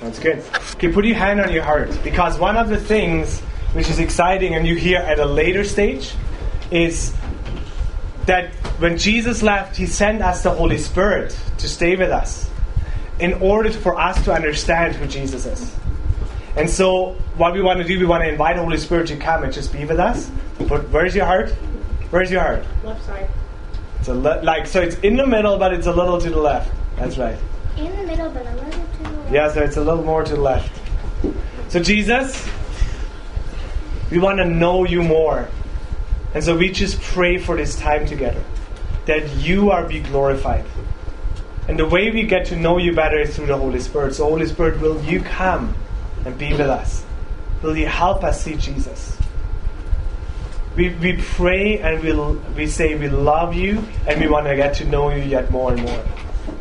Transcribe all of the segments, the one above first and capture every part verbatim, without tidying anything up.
That's good. Okay, put your hand on your heart, because one of the things which is exciting and you hear at a later stage is that when Jesus left, He sent us the Holy Spirit to stay with us in order for us to understand who Jesus is. And so what we want to do, we want to invite the Holy Spirit to come and just be with us. But where's your heart? Where's your heart? Left side. It's a le- like so it's in the middle, but it's a little to the left. That's right. In the middle, but a little to the left. Yeah, so it's a little more to the left. So Jesus, we want to know you more. And so we just pray for this time together, that you are be glorified. And the way we get to know you better is through the Holy Spirit. So Holy Spirit, will you come and be with us? Will you help us see Jesus? We we pray and we we'll, we say we love you and we want to get to know you yet more and more.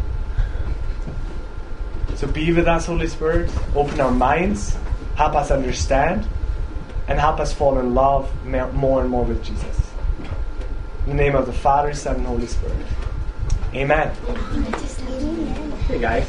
So be with us, Holy Spirit. Open our minds. Help us understand. And help us fall in love more and more with Jesus. In the name of the Father, Son, and Holy Spirit. Amen. Hey guys.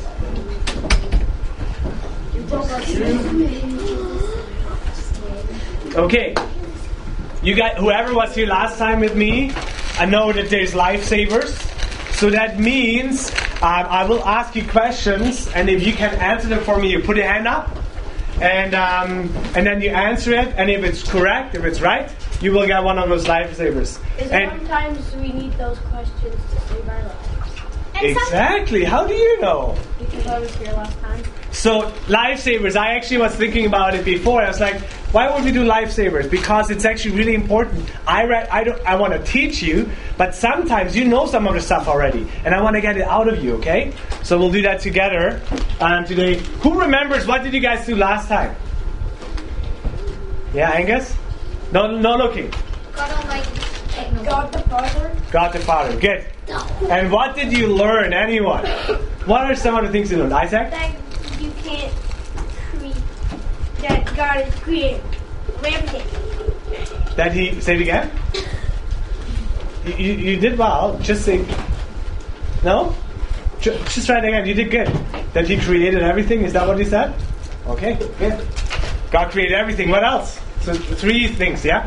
Okay. You guys, whoever was here last time with me, I know that there's lifesavers. So that means um, I will ask you questions, and if you can answer them for me, you put your hand up. And um, and then you answer it, and if it's correct, if it's right, you will get one of those lifesavers. Is and sometimes we need those questions to save our lives. Exactly. How do you know? Because I was here last time. So lifesavers, I actually was thinking about it before. I was like, why would we do lifesavers? Because it's actually really important. I re- I don't I want to teach you, but sometimes you know some of the stuff already, and I want to get it out of you. Okay, so we'll do that together um, today. Who remembers what did you guys do last time? Yeah, Angus. No, no looking. God Almighty. God the Father. God the Father. Good. And what did you learn, anyone? What are some of the things you learned, Isaac? That you can't create. That God is creating everything. That he, say it again? You, you, you did well. Just say, no? Just, just try it again. You did good. That he created everything. Is that what he said? Okay, good. God created everything. What else? So three things, yeah?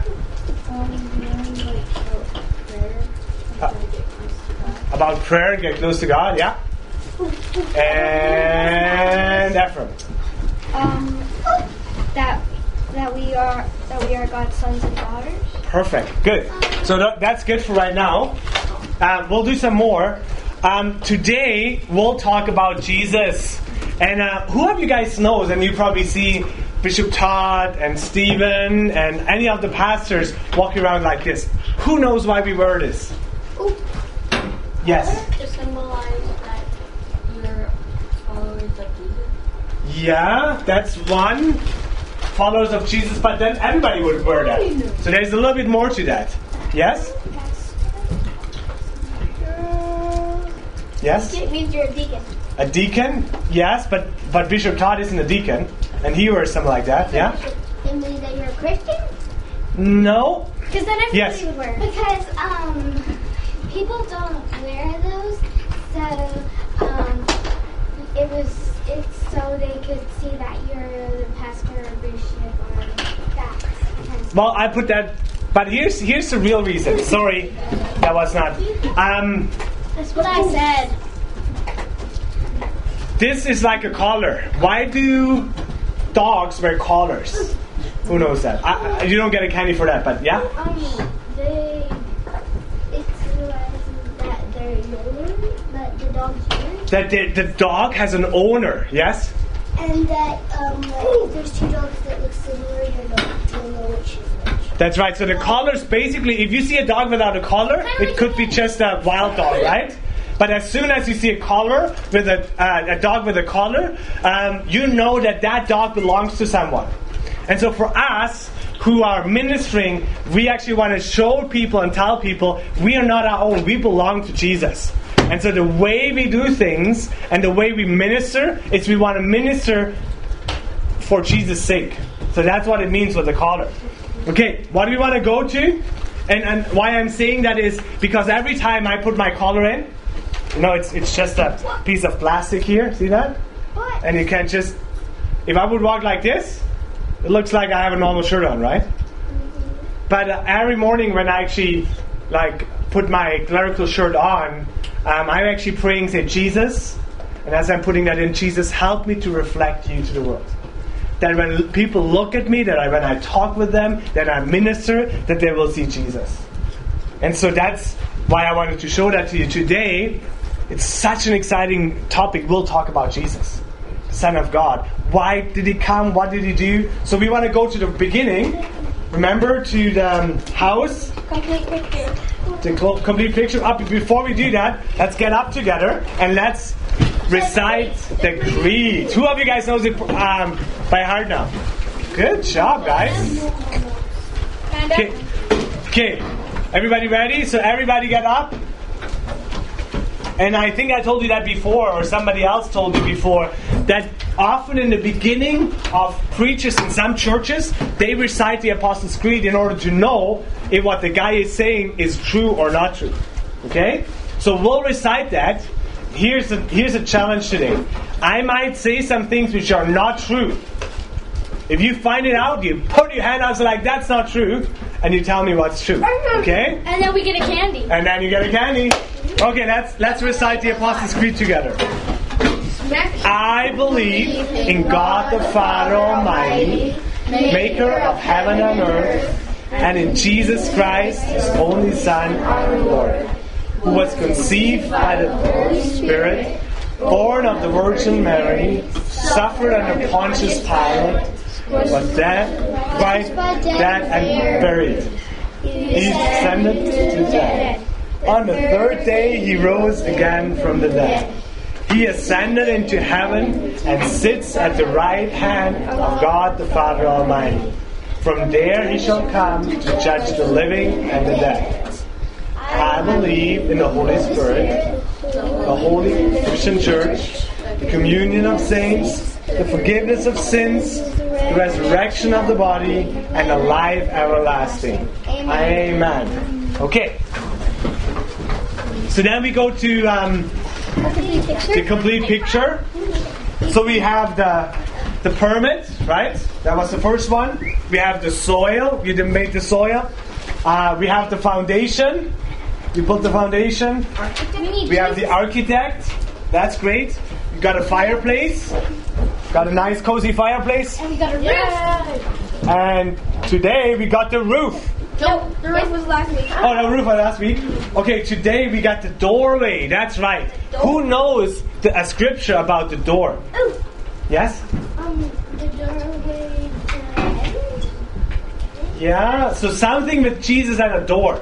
Uh, about prayer, get close to God, yeah? And Ephraim. Um, that that we are that we are God's sons and daughters. Perfect, good. So th- that's good for right now. Um, we'll do some more. Um, today we'll talk about Jesus. And uh, who of you guys knows? And you probably see Bishop Todd and Stephen and any of the pastors walking around like this. Who knows why we wear this? Ooh. Yes. To symbolize that you're followers of Jesus. Yeah, that's one. Followers of Jesus, but then everybody would wear that. So there's a little bit more to that. Yes? Yes? It means you're a deacon. A deacon? Yes, but, but Bishop Todd isn't a deacon. And he wears something like that, yeah? It means that you're a Christian? No. Because then everybody Yes. would wear it. Because um, people don't wear those, so um, it was it's so they could see that you're the pastor or bishop or that. Well, I put that, but here's here's the real reason. Sorry, that was not. Um, That's what I said. this is like a collar. Why do dogs wear collars? Who knows that? I, I, you don't get a candy for that, but yeah? Um, they it symbolizes that they're yours, but the dog's yours, That the, the dog has an owner, yes? and that um, like, if there's two dogs that look similar, you don't you'll know which is which. That's right. So the collars, basically, if you see a dog without a collar, it could be just a wild dog, right? But as soon as you see a collar with a uh, a dog with a collar, um, you know that that dog belongs to someone. And so for us who are ministering, we actually want to show people and tell people we are not our own. We belong to Jesus. And so the way we do things and the way we minister is we want to minister for Jesus' sake. So that's what it means with the collar. Okay, what do we want to go to? And and why I'm saying that is because every time I put my collar in, you know, it's it's just a piece of plastic here. See that? What? And you can just if I would walk like this, it looks like I have a normal shirt on, right? But uh, every morning when I actually like put my clerical shirt on, um, I'm actually praying, say, Jesus, and as I'm putting that in, Jesus, help me to reflect you to the world. That when people look at me, that I, when I talk with them, that I minister, that they will see Jesus. And so that's why I wanted to show that to you today. It's such an exciting topic. We'll talk about Jesus, the Son of God. Why did he come? What did he do? So we want to go to the beginning. Remember, to the um, house. Complete picture. The cl- complete picture. Up before we do that, let's get up together and let's recite the creed. Who of you guys knows it um, by heart now? Good job, guys. Okay. Okay. Everybody ready? So everybody get up. And I think I told you that before, or somebody else told you before, that often in the beginning of preachers in some churches, they recite the Apostles' Creed in order to know if what the guy is saying is true or not true. Okay? So we'll recite that. Here's a, here's a challenge today. I might say some things which are not true. If you find it out, you put your hand out like, that's not true, and you tell me what's true. Okay? And then we get a candy. And then you get a candy. Okay, let's let's recite the Apostles' Creed together. I believe in God the Father Almighty, maker of heaven and earth, and in Jesus Christ, His only Son, our Lord, who was conceived by the Holy Spirit, born of the Virgin Mary, suffered under Pontius Pilate, was dead, right, dead and buried. He descended to death. On the third day he rose again from the dead. He ascended into heaven and sits at the right hand of God the Father Almighty. From there he shall come to judge the living and the dead. I believe in the Holy Spirit, the Holy Christian Church, the communion of saints, the forgiveness of sins, the resurrection of the body, and the life everlasting. Amen. Okay. So then we go to um, the complete picture. So we have the the permit, right? That was the first one. We have the soil. You didn't make the soil. Uh, we have the foundation. You put the foundation. We have the architect. That's great. You got a fireplace. Got a nice cozy fireplace. And we got a roof. And today we got the roof. No, the roof was last week. Oh, the roof was last week. Okay, today we got the doorway. That's right. Who knows the, a scripture about the door? Oh. Yes? Um, the doorway to heaven? Yeah, so something with Jesus at a door.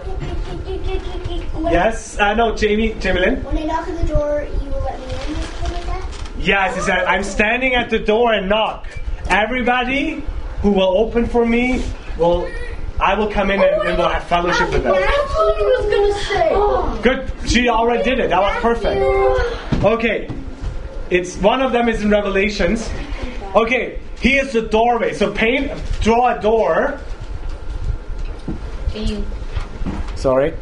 Yes? Uh, no, Jamie, Jamie Lynn? When I knock on the door, you will let me in, something like that? Yes, he said, I'm standing at the door and knock. Everybody who will open for me, will I will come in and, and we'll have fellowship with them. That's what he was going to say. Good. She already did it. That was perfect. Okay. It's one of them is in Revelations. Okay. Here's the doorway. So paint, draw a door. Sorry.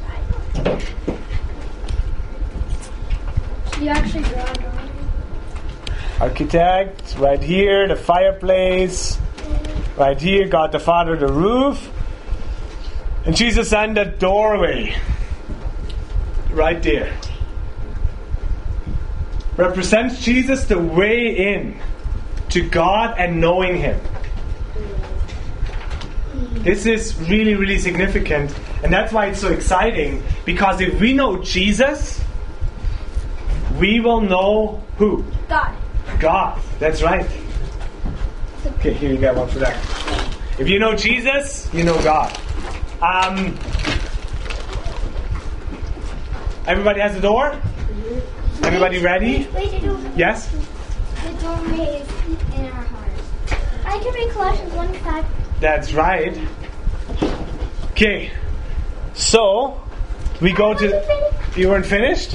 You actually draw a drawing. Architect, right here, the fireplace. Right here, God the Father, the roof. And Jesus and the doorway. Right there. Represents Jesus the way in to God and knowing Him. This is really, really significant. And that's why it's so exciting. Because if we know Jesus, we will know who? God. God. That's right. Okay, here you got one for that. If you know Jesus, you know God. Um, everybody has a door? Everybody ready? Wait, the door. Yes? The doorway is in our hearts. I can read Colossians one five. That's right. Okay. So, we go to... You weren't finished?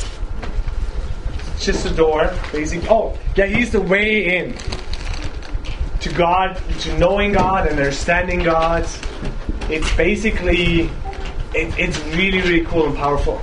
It's just a door, basically. Oh, yeah, he's the way in. To God, to knowing God and understanding God. It's basically, it, it's really, really cool and powerful.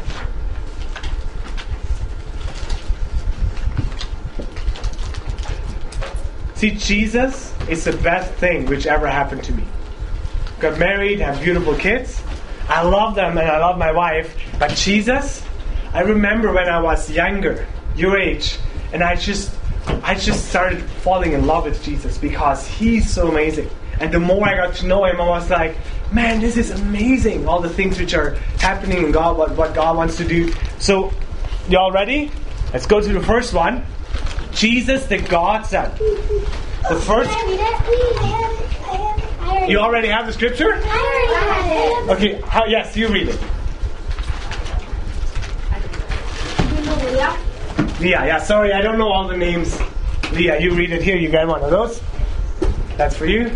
See, Jesus is the best thing which ever happened to me. Got married, have beautiful kids. I love them and I love my wife. But Jesus, I remember when I was younger, your age, and I just, I just started falling in love with Jesus because He's so amazing. And the more I got to know Him, I was like, man, this is amazing. All the things which are happening in God, what, what God wants to do. So, y'all ready? Let's go to the first one. Jesus, the God Son. The first. You already have the scripture? I already have it. Okay, how, yes, you read it. Leah, yeah, sorry, I don't know all the names. Leah, you read it here. You got one of those? That's for you.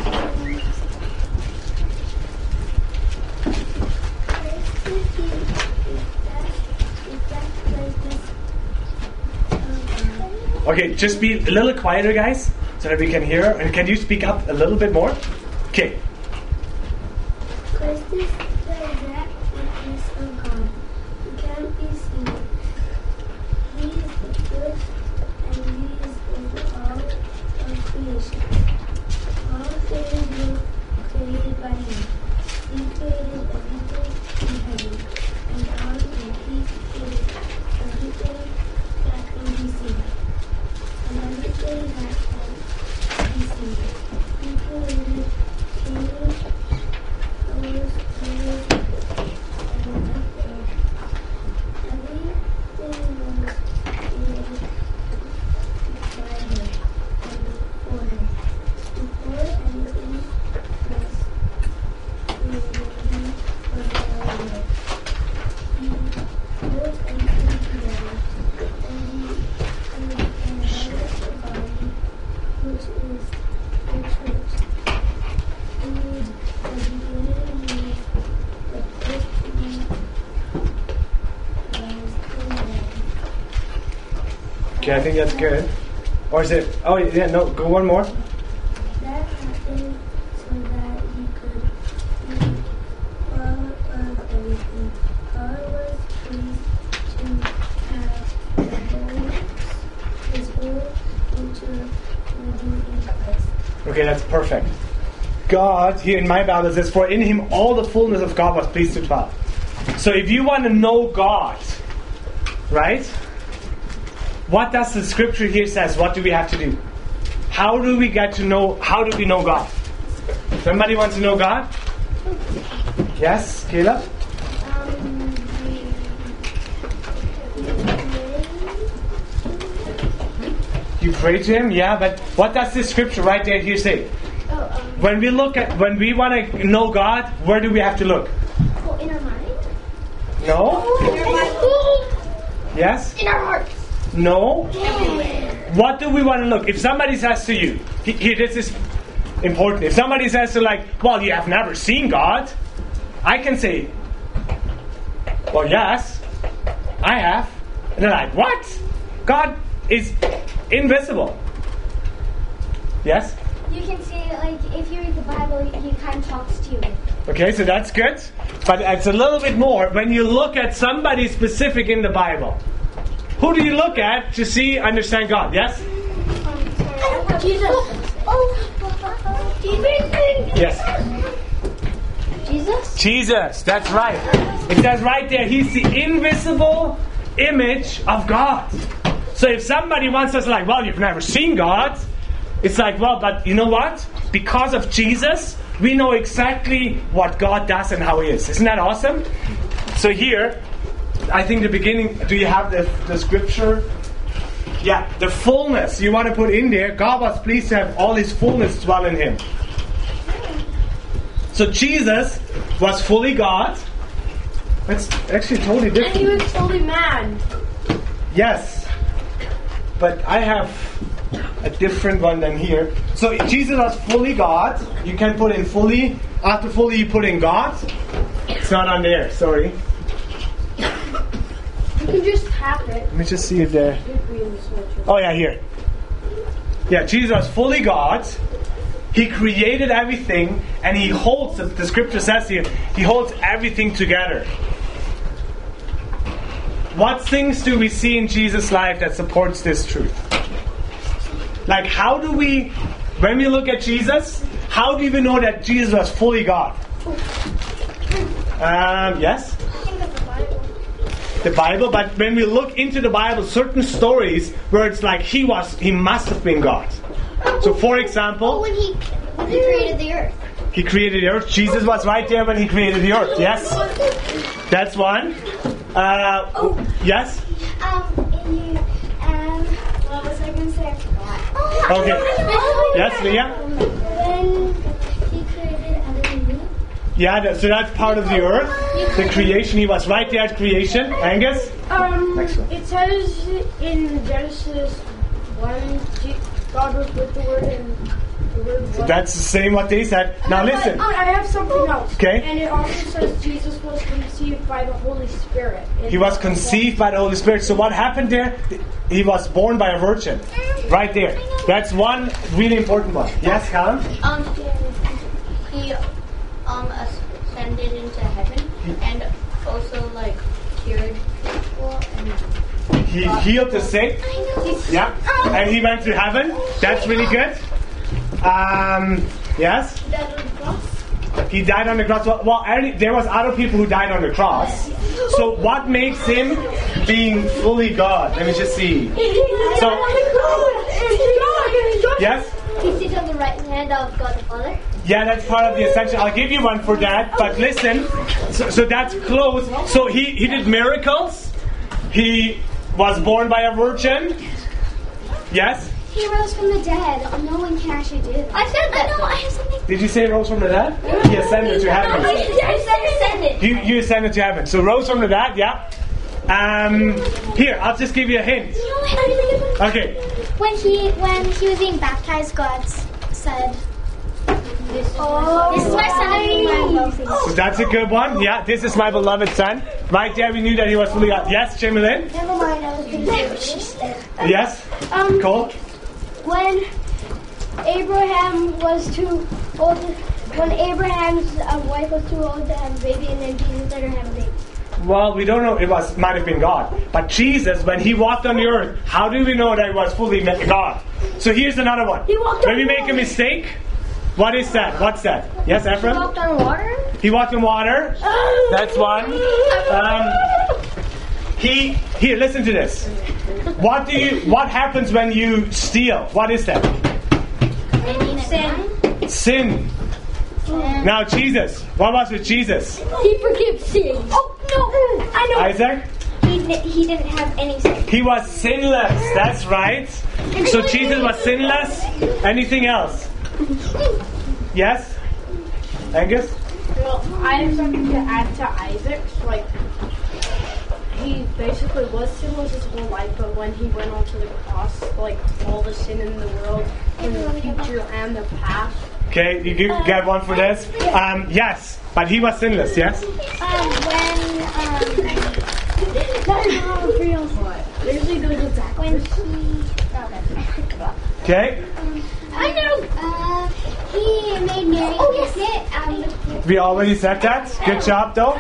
Okay, just be a little quieter, guys, so that we can hear. And can you speak up a little bit more? Okay. Christ is the exact likeness of God. He can't be seen. He is the first, and He is over all of creation. All things were created by Him. He created everything in heaven and on earth. He created everything that can be seen and everything that can be seen. He created kingdoms, powers, rulers, and authorities. Everything was created by Him and for Him. Before anything was created, He was already. He holds everything together, and He inhabits the body, which is the church. He is the beginning and He is the first to be raised from the dead. Okay, I think that's good. Or is it? Oh, yeah, no, go one more. That happened so that He could be all of everything. God was pleased to have the whole, His whole nature living in Christ. Okay, that's perfect. God, here in my Bible, says, for in Him all the fullness of God was pleased to dwell. So if you want to know God, right? What does the scripture here says? What do we have to do? How do we get to know, how do we know God? Somebody wants to know God? Yes, Caleb? Um, You pray to Him? Yeah, but what does this scripture right there here say? oh, um, When we look at, when we want to know God, where do we have to look? oh, in our mind? No? In our mind? Yes? In our hearts. No? Everywhere. What do we want to look? If somebody says to you, he- here, this is important. If somebody says to like, well, you have never seen God, I can say, well, yes, I have. And they're like, what? God is invisible. Yes? You can see, like, if you read the Bible, He kind of talks to you. Okay, so that's good. But it's a little bit more when you look at somebody specific in the Bible. Who do you look at to see, understand God? Yes? Jesus. Oh, Jesus. Yes. Jesus? Jesus, that's right. It says right there, He's the invisible image of God. So if somebody wants us like, well, you've never seen God, it's like, well, but you know what? Because of Jesus, we know exactly what God does and how He is. Isn't that awesome? So here, I think the beginning, do you have the, the scripture? Yeah, the fullness you want to put in there. God was pleased to have all His fullness dwell in Him. So Jesus was fully God. That's actually totally different. And He was fully man. Yes, but I have a different one than here. So Jesus was fully God. You can put in fully. After fully, you put in God. It's not on there. Sorry. You can just tap it. Let me just see if there. Oh yeah, here. Yeah, Jesus was fully God. He created everything, and He holds. The scripture says here, He holds everything together. What things do we see in Jesus' life that supports this truth? Like, how do we, when we look at Jesus, how do we know that Jesus was fully God? Um, yes? The Bible, but when we look into the Bible, certain stories where it's like he was, he must have been God. So, for example, when he when he created the earth. He created the earth. Jesus was right there when he created the earth. Yes, that's one. Uh, Oh. Yes. Um, you, um, what was I going to say? I forgot. Okay. Oh, Yes, Leah? When he created Adam and Eve. Yeah. That, so that's part of the earth, the creation. He was right there at creation. Angus. Um, Next one. it says in Genesis one, G- God was with the Word and the Word was. That's the same what they said. Now listen. Oh, I have something else. Okay. And it also says Jesus was conceived by the Holy Spirit. It He was conceived by the Holy Spirit. So what happened there? He was born by a virgin. Right there. That's one really important one. Yes, Callum? Um, he um ascended into heaven and also like cured people and He healed the sick. Yeah. And he went to heaven. That's really good. Um, yes? He died on the cross. Well, well, there was other people who died on the cross. So what makes him being fully God? Let me just see. So, yes? He sits on the right hand of God the Father. Yeah, that's part of the ascension. I'll give you one for that. But listen, so, so that's close. So he, he did miracles. He was born by a virgin. Yes? He rose from the dead. No one can actually do that. I said that. I know. I have something. Did you say rose from the dead? He ascended to heaven. I said ascended. You, you ascended to heaven. So rose from the dead, yeah. Um, here, I'll just give you a hint. Okay. When he when he was being baptized, God said, "Oh, this is my son." So that's a good one. Yeah, this is my beloved son. Right there, we knew that he was fully God. Yes, Jimmy. Never mind. I was thinking. Yes. Um, Cole. when Abraham was too old, when Abraham's uh, wife was too old to have a baby, and then Jesus let her have a baby. Well, we don't know. It was might have been God, but Jesus, when he walked on the earth, how do we know that he was fully God? So here's another one. He walked on When we make a water. mistake, what is that? What's that? Yes, Ephraim. He walked on water. He walked in water. That's one. Um, he here. Listen to this. What do you? What happens when you steal? What is that? Sin. Sin. Now Jesus. What was with Jesus? He forgives sins. Oh no! I know. Isaac. He, he didn't have any sin. He was sinless. That's right. So Jesus was sinless. Anything else? Yes. Angus. Well, I have something to add to Isaac's. Like, he basically was sinless his whole life, but when he went onto the cross, like, all the sin in the world, in the future and the past. Okay, you you get one for this. Um, yes, but he was sinless. Yes. Um, when um, Usually goes with that. when he Okay. I know. Uh, he made Mary Oh, kiss it. Um, We already said that. Good job, though.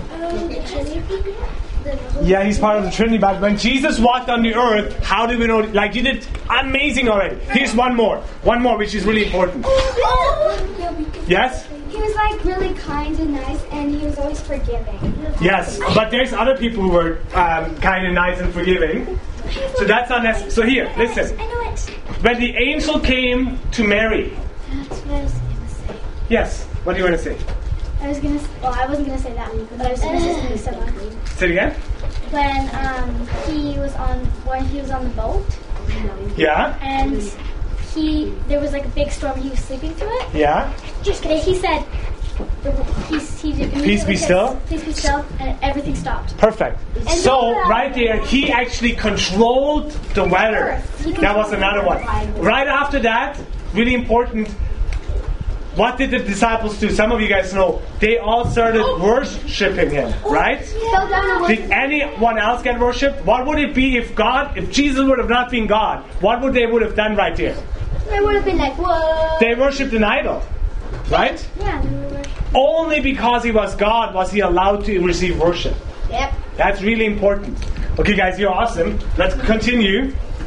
Yeah, he's part of the Trinity. But when Jesus walked on the earth, how do we know? Like, you did amazing already. Here's one more. One more, which is really important. Yes? He was like really kind and nice, and he was always forgiving. Yes. But there's other people who were um, kind and nice and forgiving. So that's not necessary. So here, listen. I know it. When the angel came to Mary. That's what I was gonna say. Yes. What do you want to say? I was gonna. Well, I wasn't gonna say that, but I was gonna say something similar. Say it again. When um he was on when he was on the boat, Yeah. and he there was like a big storm. He was sleeping through it. Yeah. Just kidding. He said, he, he did Peace be still. Peace be still, and everything stopped. Perfect. So right there, he actually controlled the weather. That was another one. Right after that, really important. What did the disciples do? Some of you guys know. They all started worshiping him, right? Did anyone else get worshipped? What would it be if God, if Jesus would have not been God? What would they would have done right there? They would have been like, whoa. They worshipped an idol, right? Yeah. They were, Only because he was God was he allowed to receive worship. yep. That's really important. Okay, guys, you're awesome. Let's continue.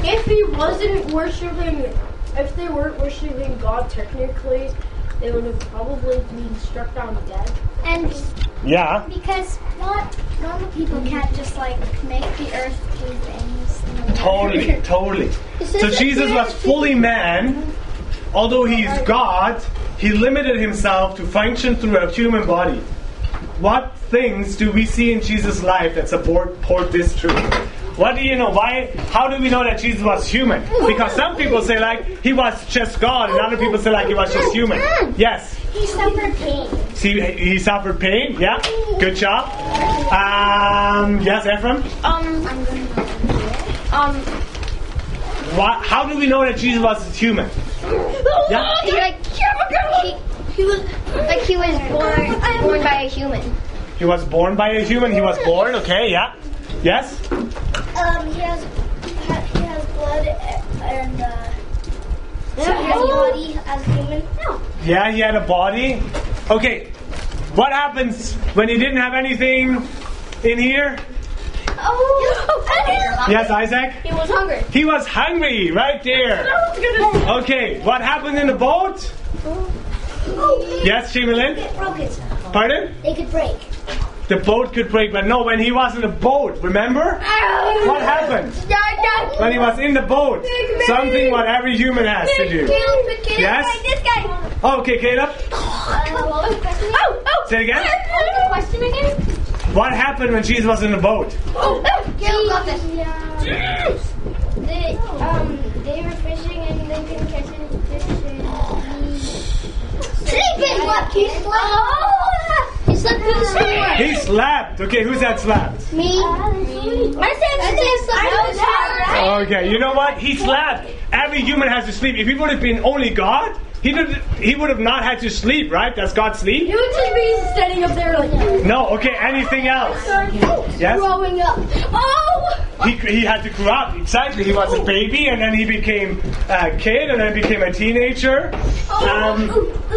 if he wasn't worshiping, if they weren't worshiping God technically, they would have probably been struck down dead. And Yeah. because not normal people can't just like make the earth do things. Totally, totally. So Jesus was fully man. Although he is God, he limited himself to function through a human body. What things do we see in Jesus' life that support, support this truth? What do you know? Why? How do we know that Jesus was human? Because some people say like he was just God, and other people say like he was just human. Yes. He suffered pain. See, he suffered pain. Yeah. Good job. Um. Yes, Ephraim. Um, um, What? How do we know that Jesus was human? Yeah. He, like, he, he was like he was born born by a human. He was born by a human. He was born. Okay. Yeah. Yes. Um, he has he has blood and uh, he has a body as a human. No. Yeah, he had a body. Okay, what happens when he didn't have anything in here? Oh, Yes, Isaac? he was hungry. He was hungry, right there. Okay, what happened in the boat? Yes, Shimelin? It broke it. Pardon? They could break. The boat could break, but no, when he was in the boat, remember? What happened? When he was in the boat, something what every human has to do. Yes? This guy. Oh, okay, Caleb. Oh, oh. Say it again. What was the question again? What happened when Jesus was in the boat? Oh, Caleb got this. They, um, they were fishing and they couldn't catch any fish. Sleeping! What? He slept. He slept through the storm. He slept. Okay, who's that slept? Me. I said I said Okay, you know what? He slept. Every human has to sleep. If he would have been only God, he would he would have not had to sleep, right? Does God sleep? You would just be standing up there like No. Okay. Anything else? Yes. growing up. Oh! He he had to grow up. Exactly. He was a baby, and then he became a kid, and then became a teenager. Um,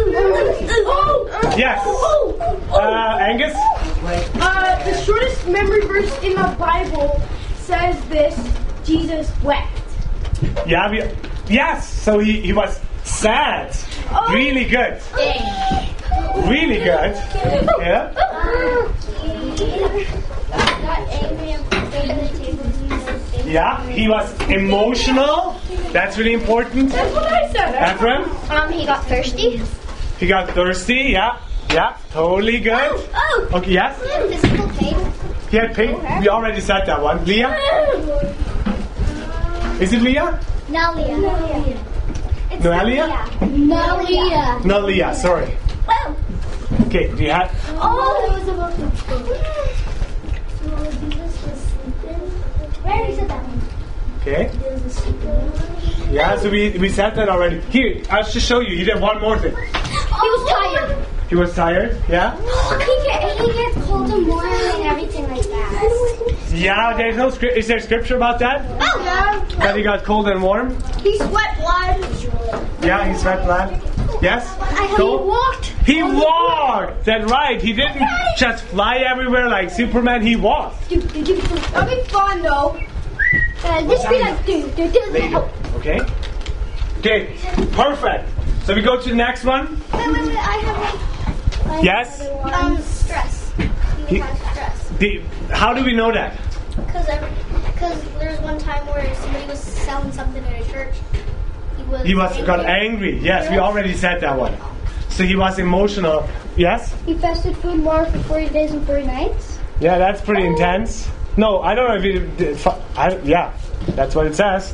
yes. Uh, Angus. Uh, the shortest memory verse in the Bible says this: Jesus wept. Yeah. We, yes. So he he was sad. Really good. Really good. Yeah. Yeah, he was emotional. That's really important. That's what I said. Ephraim, Um, he got thirsty. he got thirsty. Yeah, yeah, totally good. Oh! Okay, yes. Physical pain. He had pain. We already said that one. Leah, is it Leah? Nalia. It's Noelia? Nalia. No, Leah. Sorry. Oh! Okay, do you have? Oh, it was about the So Jesus was sleeping. Where already said that one. Okay. Jesus was sleeping. Yeah, so we we said that already. Here, I'll just show you. He did one more thing. He was tired. He was tired. Yeah. He get he gets cold and warm and everything like that. Yeah. There's no script. Is there scripture about that? Oh, That he got cold and warm. he sweat blood. Yeah, he sweat blood. Yes. He Go. walked. He walked. That's right. He didn't just fly everywhere like Superman. He walked. That'll be fun though. Uh, this be like do do do. There you go. Okay. Okay. Perfect. So we go to the next one. Wait, wait, wait. I have like. Yes. Um, stress. He He- has stress. The, how do we know that? Because because there was one time where somebody was selling something in a church. He was. He was got angry. Yes, we already said that one. So he was emotional. Yes. He fasted food and water for forty days and forty nights. Yeah, that's pretty intense. No, I don't know if he did. I, yeah, that's what it says.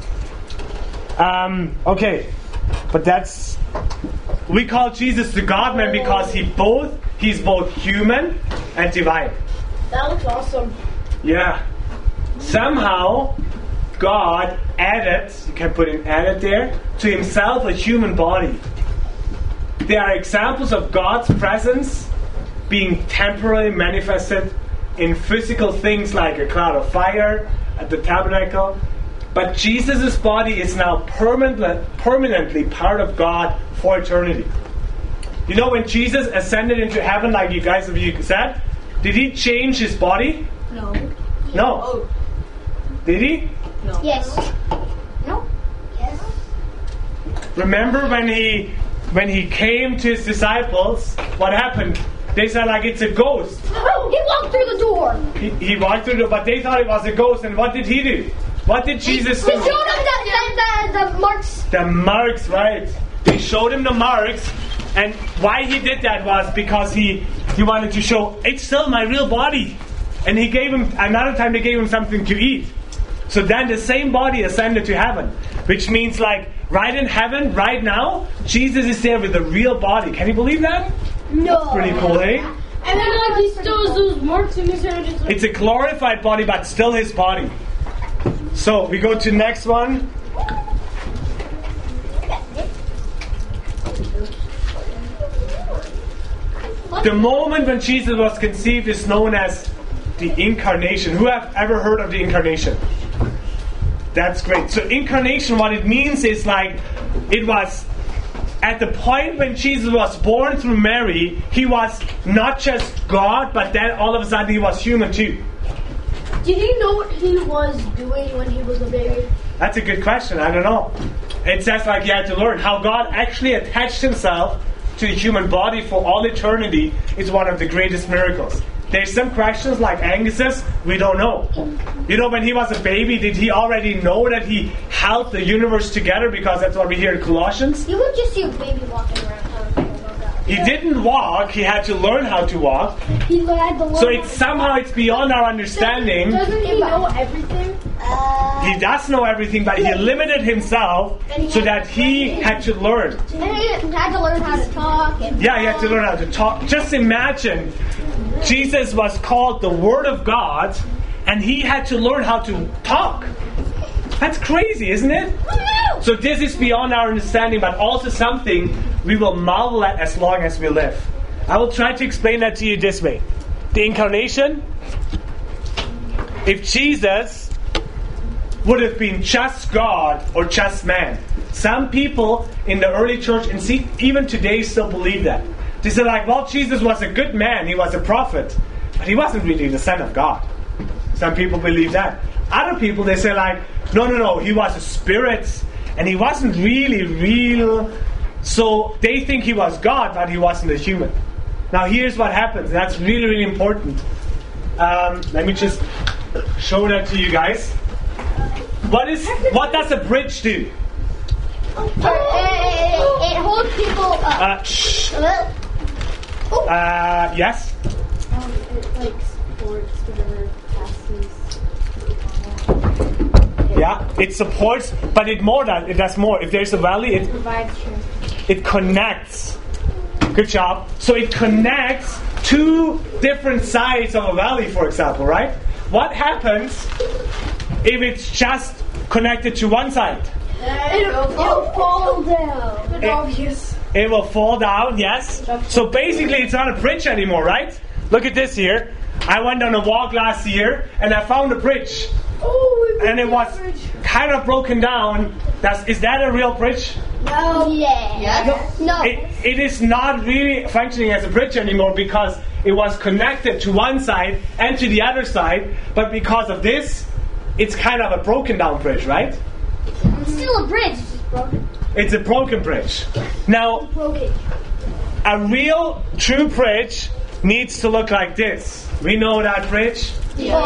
Um, okay, but that's we call Jesus the God-man because he both he's both human and divine. That looks awesome. Yeah. Somehow, God added, you can put an added there, to himself a human body. There are examples of God's presence being temporarily manifested in physical things like a cloud of fire at the tabernacle. But Jesus' body is now permanent, permanently part of God for eternity. You know, when Jesus ascended into heaven, like you guys of you said, did he change his body? No. No. Did he? Yes. No. Remember when he when he came to his disciples, what happened? They said like it's a ghost. Oh, he walked through the door. He, he walked through the door, but they thought it was a ghost. And what did he do? What did Jesus He do? showed him the, the, the, the marks. The marks, right? They showed him the marks, and why he did that was because he he wanted to show it's still my real body. And he gave him another time. They gave him something to eat. So then the same body ascended to heaven, which means like right in heaven, right now, Jesus is there with a real body. Can you believe that? No. Pretty cool, eh? And then like he still has those marks in his hand. It's like, It's a glorified body, but still his body. So we go to the next one. The moment when Jesus was conceived is known as the incarnation. Who have ever heard of the incarnation? That's great. So incarnation, what it means is like, it was at the point when Jesus was born through Mary, he was not just God, but then all of a sudden he was human too. did he know what he was doing when he was a baby? That's a good question. I don't know. It says like he had to learn how God actually attached himself to the human body for all eternity is one of the greatest miracles. There's some questions like Angus's, we don't know. You know, when he was a baby, did he already know that he held the universe together? Because that's what we hear in Colossians. You would just see a baby walking around. He didn't walk, he had to learn how to walk. He had the So it's somehow it's beyond our understanding. Doesn't he know everything? He does know everything, but he limited himself so that he had to learn. And he had to learn how to talk. And Yeah, he had to learn how to talk. Just imagine, Jesus was called the Word of God, and he had to learn how to talk. That's crazy, isn't it? So this is beyond our understanding, but also something we will marvel at as long as we live. I will try to explain that to you this way. The incarnation, if Jesus would have been just God or just man. Some people in the early church, and see, even today still believe that. They say like, well, Jesus was a good man, he was a prophet, but he wasn't really the Son of God. Some people believe that. Other people, they say like, no, no, no, he was a spirit, and he wasn't really real. So they think he was God, but he wasn't a human. Now here's what happens. That's really, really important. Um, let me just show that to you guys. What is? What does a bridge do? it, it, it holds people up. Uh, shh. Uh, yes. Um, it like supports whatever passes. Yeah, it supports, but it more than it does more. If there's a valley, it Provides transportation. it connects. Good job. So it connects two different sides of a valley, for example, right? What happens if it's just connected to one side? It'll, it'll fall down. It- obvious. It will fall down, yes. So basically it's not a bridge anymore, right? Look at this here. I went on a walk last year and I found a bridge. Oh, And it was kind of broken down. That's, is that a real bridge? No. Yeah. No. It, it is not really functioning as a bridge anymore because it was connected to one side and to the other side. But because of this, it's kind of a broken down bridge, right? It's still a bridge. It's just broken. It's a broken bridge. Now, Broken. a real true bridge needs to look like this. We know that bridge. Yeah.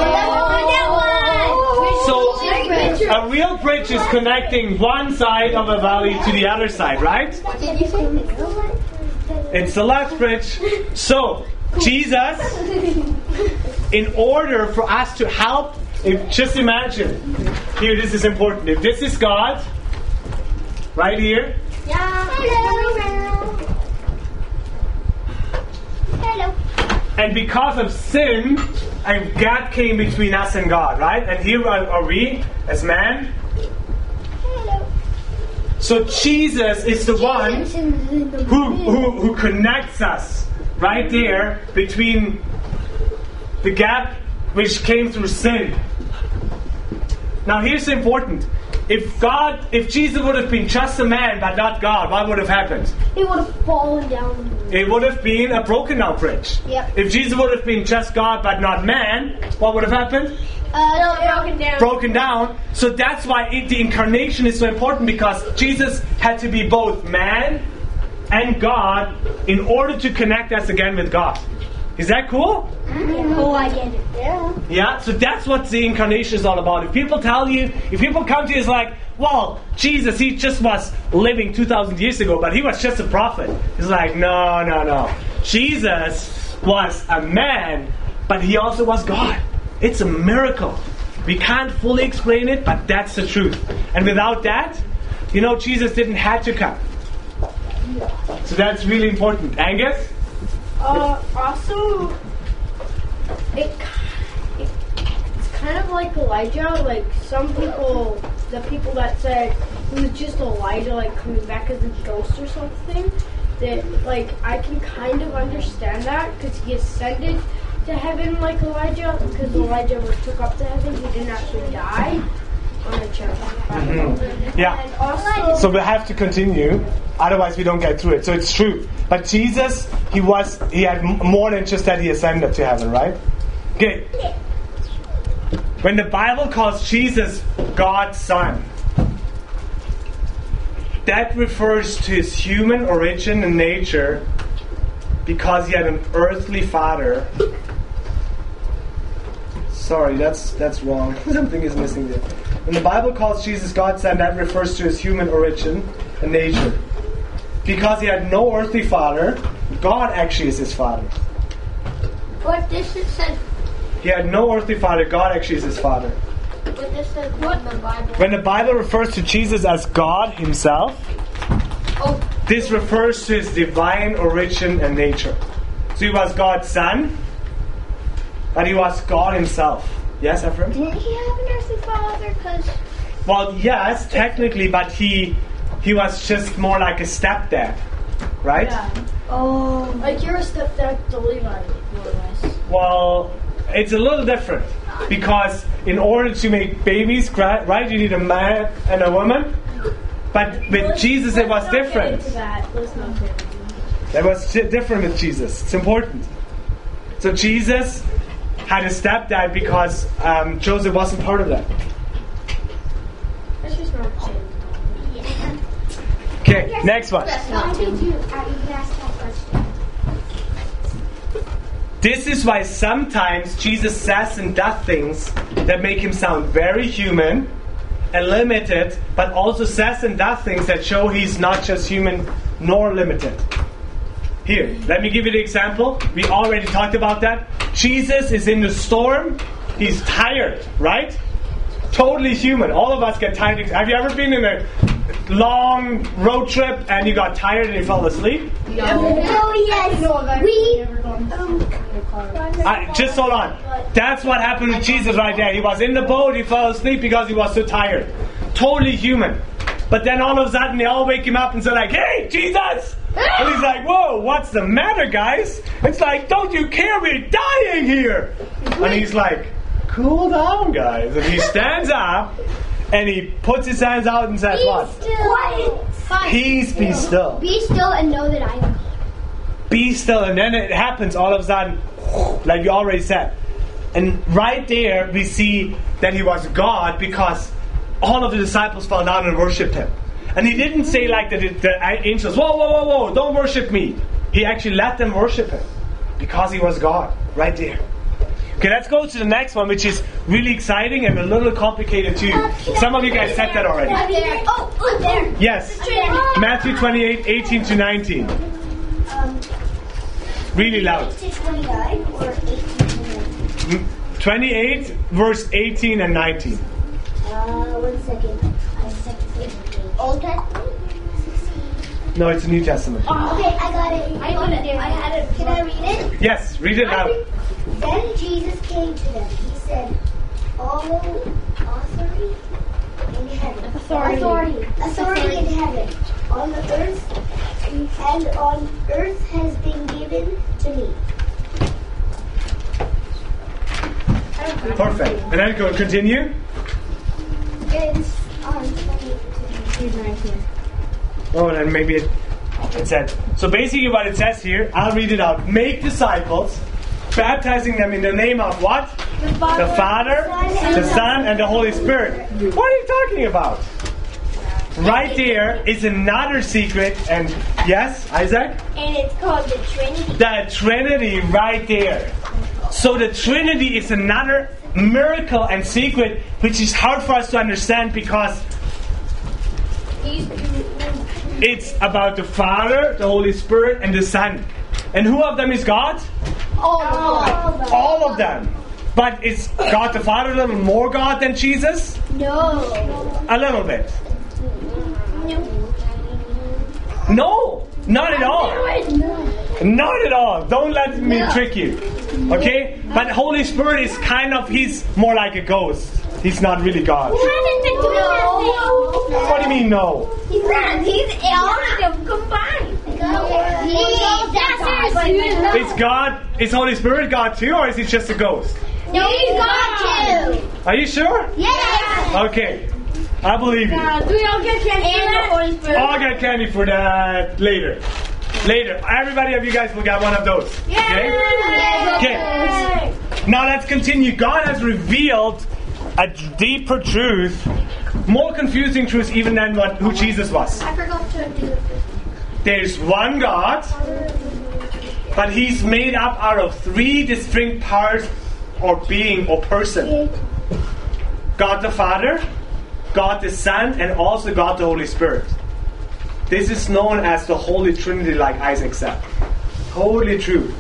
Oh, So a real bridge is connecting one side of a valley to the other side, right? Did you say It's the left bridge. So Jesus, in order for us to help, if, just imagine, here this is important. If this is God, right here, Yeah. Hello. Hello. and because of sin, a gap came between us and God, right? And here are, are we as man. Hello. So Jesus is the one who, who, who connects us right there between the gap which came through sin. Now here's important. if God, if Jesus would have been just a man but not God, what would have happened? He would have fallen down. It would have been a broken down bridge. Yep. If Jesus would have been just God but not man, what would have happened? Uh, broken down. Broken down. So that's why it, the incarnation is so important, because Jesus had to be both man and God in order to connect us again with God. Is that cool? Mm-hmm. Oh, I get it. Yeah. Yeah, so that's what the incarnation is all about. If people tell you, if people come to you, it's like, well, Jesus, he just was living two thousand years ago, but he was just a prophet. It's like, no, no, no. Jesus was a man, but he also was God. It's a miracle. We can't fully explain it, but that's the truth. And without that, you know, Jesus didn't have to come. So that's really important. Angus? Uh, also, it, it it's kind of like Elijah. Like some people, the people that said it was just Elijah, like coming back as a ghost or something. That like I can kind of understand that because he ascended to heaven like Elijah. Because Elijah was took up to heaven, he didn't actually die on a chair. Mm-hmm. Yeah. And also, So we have to continue, otherwise we don't get through it. So it's true. But Jesus, he was, he had m- more than just that he ascended to heaven, right? Okay. When the Bible calls Jesus God's Son, that refers to his human origin and nature, because he had an earthly father. Sorry, that's that's wrong. Something is missing there. When the Bible calls Jesus God's Son, that refers to his human origin and nature. Because he had no earthly father, God actually is his father. What this is said. He had no earthly father, God actually is his father. What this says in the Bible. When the Bible refers to Jesus as God himself, Oh, this refers to his divine origin and nature. So he was God's Son, but he was God himself. Yes, Ephraim? Didn't he have an earthly father? Because Well, yes, technically, but he he was just more like a stepdad, right? yeah, oh, like you're a stepdad to Levi, more or less. Well, it's a little different, because in order to make babies, gra- right, you need a man and a woman. But with Let's- Jesus, it was let's not get different. into that. Let's not get into that. It was di- different with Jesus. It's important. So Jesus had a stepdad because um, Joseph wasn't part of that. Let's just not change. Okay, next one. why did you uh, ask that question? This is why sometimes Jesus says and does things that make him sound very human and limited, but also says and does things that show he's not just human nor limited. Here, let me give you the example. We already talked about that. Jesus is in the storm. He's tired, right? Totally human. All of us get tired. Have you ever been in a long road trip and you got tired and you fell asleep? Oh yes, No, I've we. never gone Um, I, just hold on. That's what happened with Jesus right there. He was in the boat, he fell asleep because he was so tired. Totally human. But then all of a sudden they all wake him up and say like, "Hey, Jesus!" And he's like, "Whoa, what's the matter, guys?" It's like, "Don't you care? We're dying here." And he's like, "Cool down, guys." And he stands up and he puts his hands out and says be what? still. Quiet. Peace, be still. Be still and know that I am God. Be still. And then it happens all of a sudden, like you already said. And right there we see that he was God, because all of the disciples fell down and worshipped him. And he didn't say like the, the angels, "Whoa, whoa, whoa, whoa, don't worship me." He actually let them worship him because he was God right there. Okay, let's go to the next one, which is really exciting and a little complicated too. Some of you guys said that already. Up there. Oh, up there. Yes. Matthew twenty-eight, eighteen to nineteen. Um, Really loud. to twenty-nine or eighteen? twenty-eight, verse eighteen and nineteen. Uh, one second. I second. Old Testament. No, it's the New Testament. Okay, I got it. I got it. I had it. Can I read it? Yes, read it loud. Then Jesus came to them. He said, "All authority in heaven, Authority. authority, authority in heaven, on the earth, and on earth has been given to me." Perfect. And then go continue. And um, page nineteen. Oh, then maybe it, it said. So basically what it says here, I'll read it out. Make disciples, baptizing them in the name of what? The Father, The Father, the Son, and the Holy Spirit. What are you talking about? Right there is another secret, and yes, Isaac? and it's called the Trinity. The Trinity right there. So the Trinity is another miracle and secret which is hard for us to understand because it's about the Father, the Holy Spirit, and the Son. And who of them is God? All of them. All of them. But is God the Father a little more God than Jesus? No. A little bit. No, not at all. Not at all. Don't let me trick you. Okay? But Holy Spirit is kind of, he's more like a ghost. He's not really God. No. What do you mean no? He's not. He's all of them combined. Is God, is Holy Spirit God too, or is he just a ghost? No, he's God too. Are you sure? Yes. Okay. I believe you. Uh, do we all get candy for that? Holy Spirit. I'll get candy for that later. Later. Everybody of you guys will get one of those. Okay? Okay. Now let's continue. God has revealed a deeper truth, more confusing truth even than what who Jesus was. I forgot to do it. There's one God, but he's made up out of three distinct parts or being or person. God the Father, God the Son, and also God the Holy Spirit. This is known as the Holy Trinity, like Isaac said. Totally true.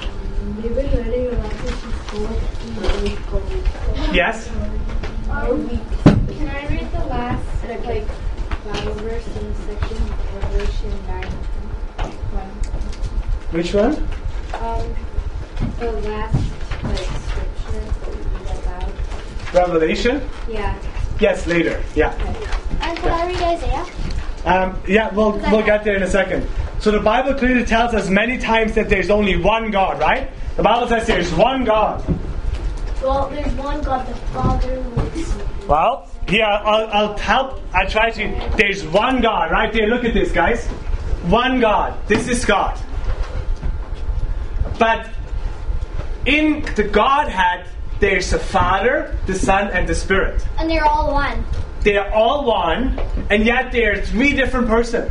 Yes? Can I read the last like Bible verse in the section Revelation nine one? Which one? Um, the last like scripture that we read about. Revelation? Yeah. Yes, later. Yeah. And can I read Isaiah? Um, yeah, we'll, we'll get there in a second. So the Bible clearly tells us many times that there's only one God, right? The Bible says there's one God. Well, there's one God, the Father. Well, here, I'll, I'll help. I try to. There's one God, right there. Look at this, guys. One God. This is God. But in the Godhead, there's the Father, the Son, and the Spirit. And they're all one. They are all one, and yet they are three different persons.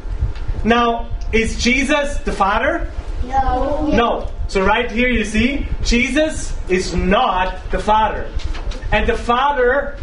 Now, is Jesus the Father? No. No. So right here you see, Jesus is not the Father. And the Father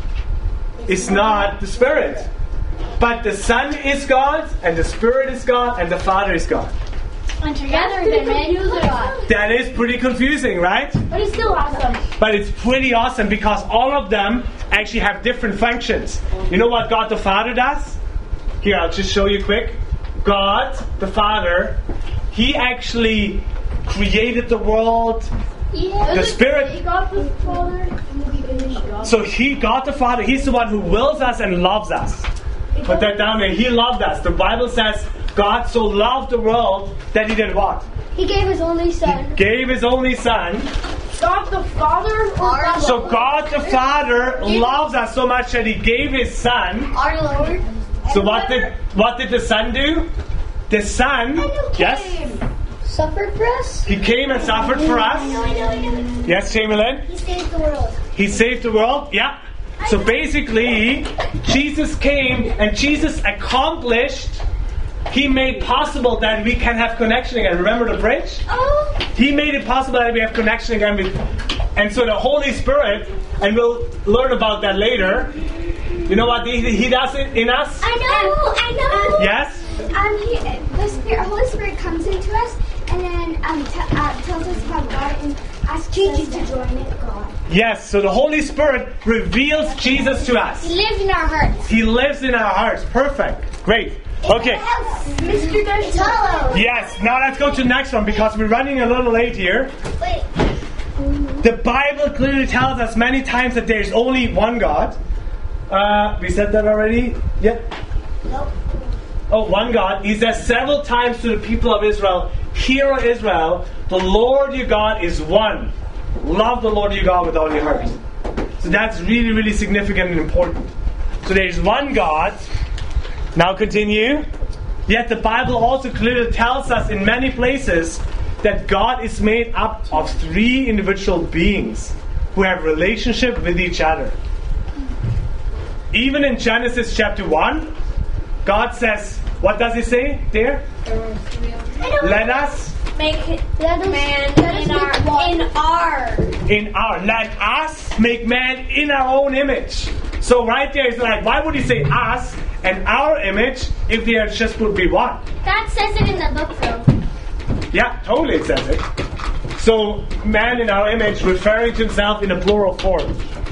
is not the Spirit. But the Son is God, and the Spirit is God, and the Father is God. And together they make God. That is pretty confusing, right? But it's still awesome. But it's pretty awesome because all of them actually have different functions. You know what God the Father does? Here, I'll just show you quick. God the Father, He actually created the world. Yeah. The Spirit. He got the Father in the beginning. So He, God the Father, He's the one who wills us and loves us. Put that down there. He loved us. The Bible says God so loved the world that He did what? He gave His only Son. He gave His only Son. God the Father or God So God the Father loves us so much that He gave His Son. Our Lord. So what did what did the Son do? The Son, yes, Suffered for us? He came and suffered for us. I know, I know. Yes, Chamberlain? He saved the world. He saved the world. Yeah. So basically, Jesus came and Jesus accomplished. He made possible that we can have connection again. Remember the bridge? Oh. He made it possible that we have connection again with. And so the Holy Spirit, and we'll learn about that later. You know what he, he does it in us? I know, I know. Yes? Um, he, the Spirit, Holy Spirit comes into us and then um, t- uh, tells us about God and asks us to join it, God. Yes, so the Holy Spirit reveals Jesus to us. He lives in our hearts. He lives in our hearts. Perfect. Great. Okay. Mister Gonzalo. Yes, now let's go to the next one because we're running a little late here. Wait. The Bible clearly tells us many times that there's only one God. Uh, we said that already? Yep. Nope. Oh, one God. He says several times to the people of Israel, "Hear, O Israel, the Lord your God is one. Love the Lord your God with all your heart." So that's really, really significant and important. So there's one God. Now continue. Yet the Bible also clearly tells us in many places that God is made up of three individual beings who have relationship with each other. Even in Genesis chapter one, God says, what does he say there? Let us Make it, let us, man let us in, our, in our in our let us make man in our own image. So right there is like, why would he say us and our image if they are just would be one? That says it in the book though. Yeah, totally it says it. So man in our image referring to himself in a plural form.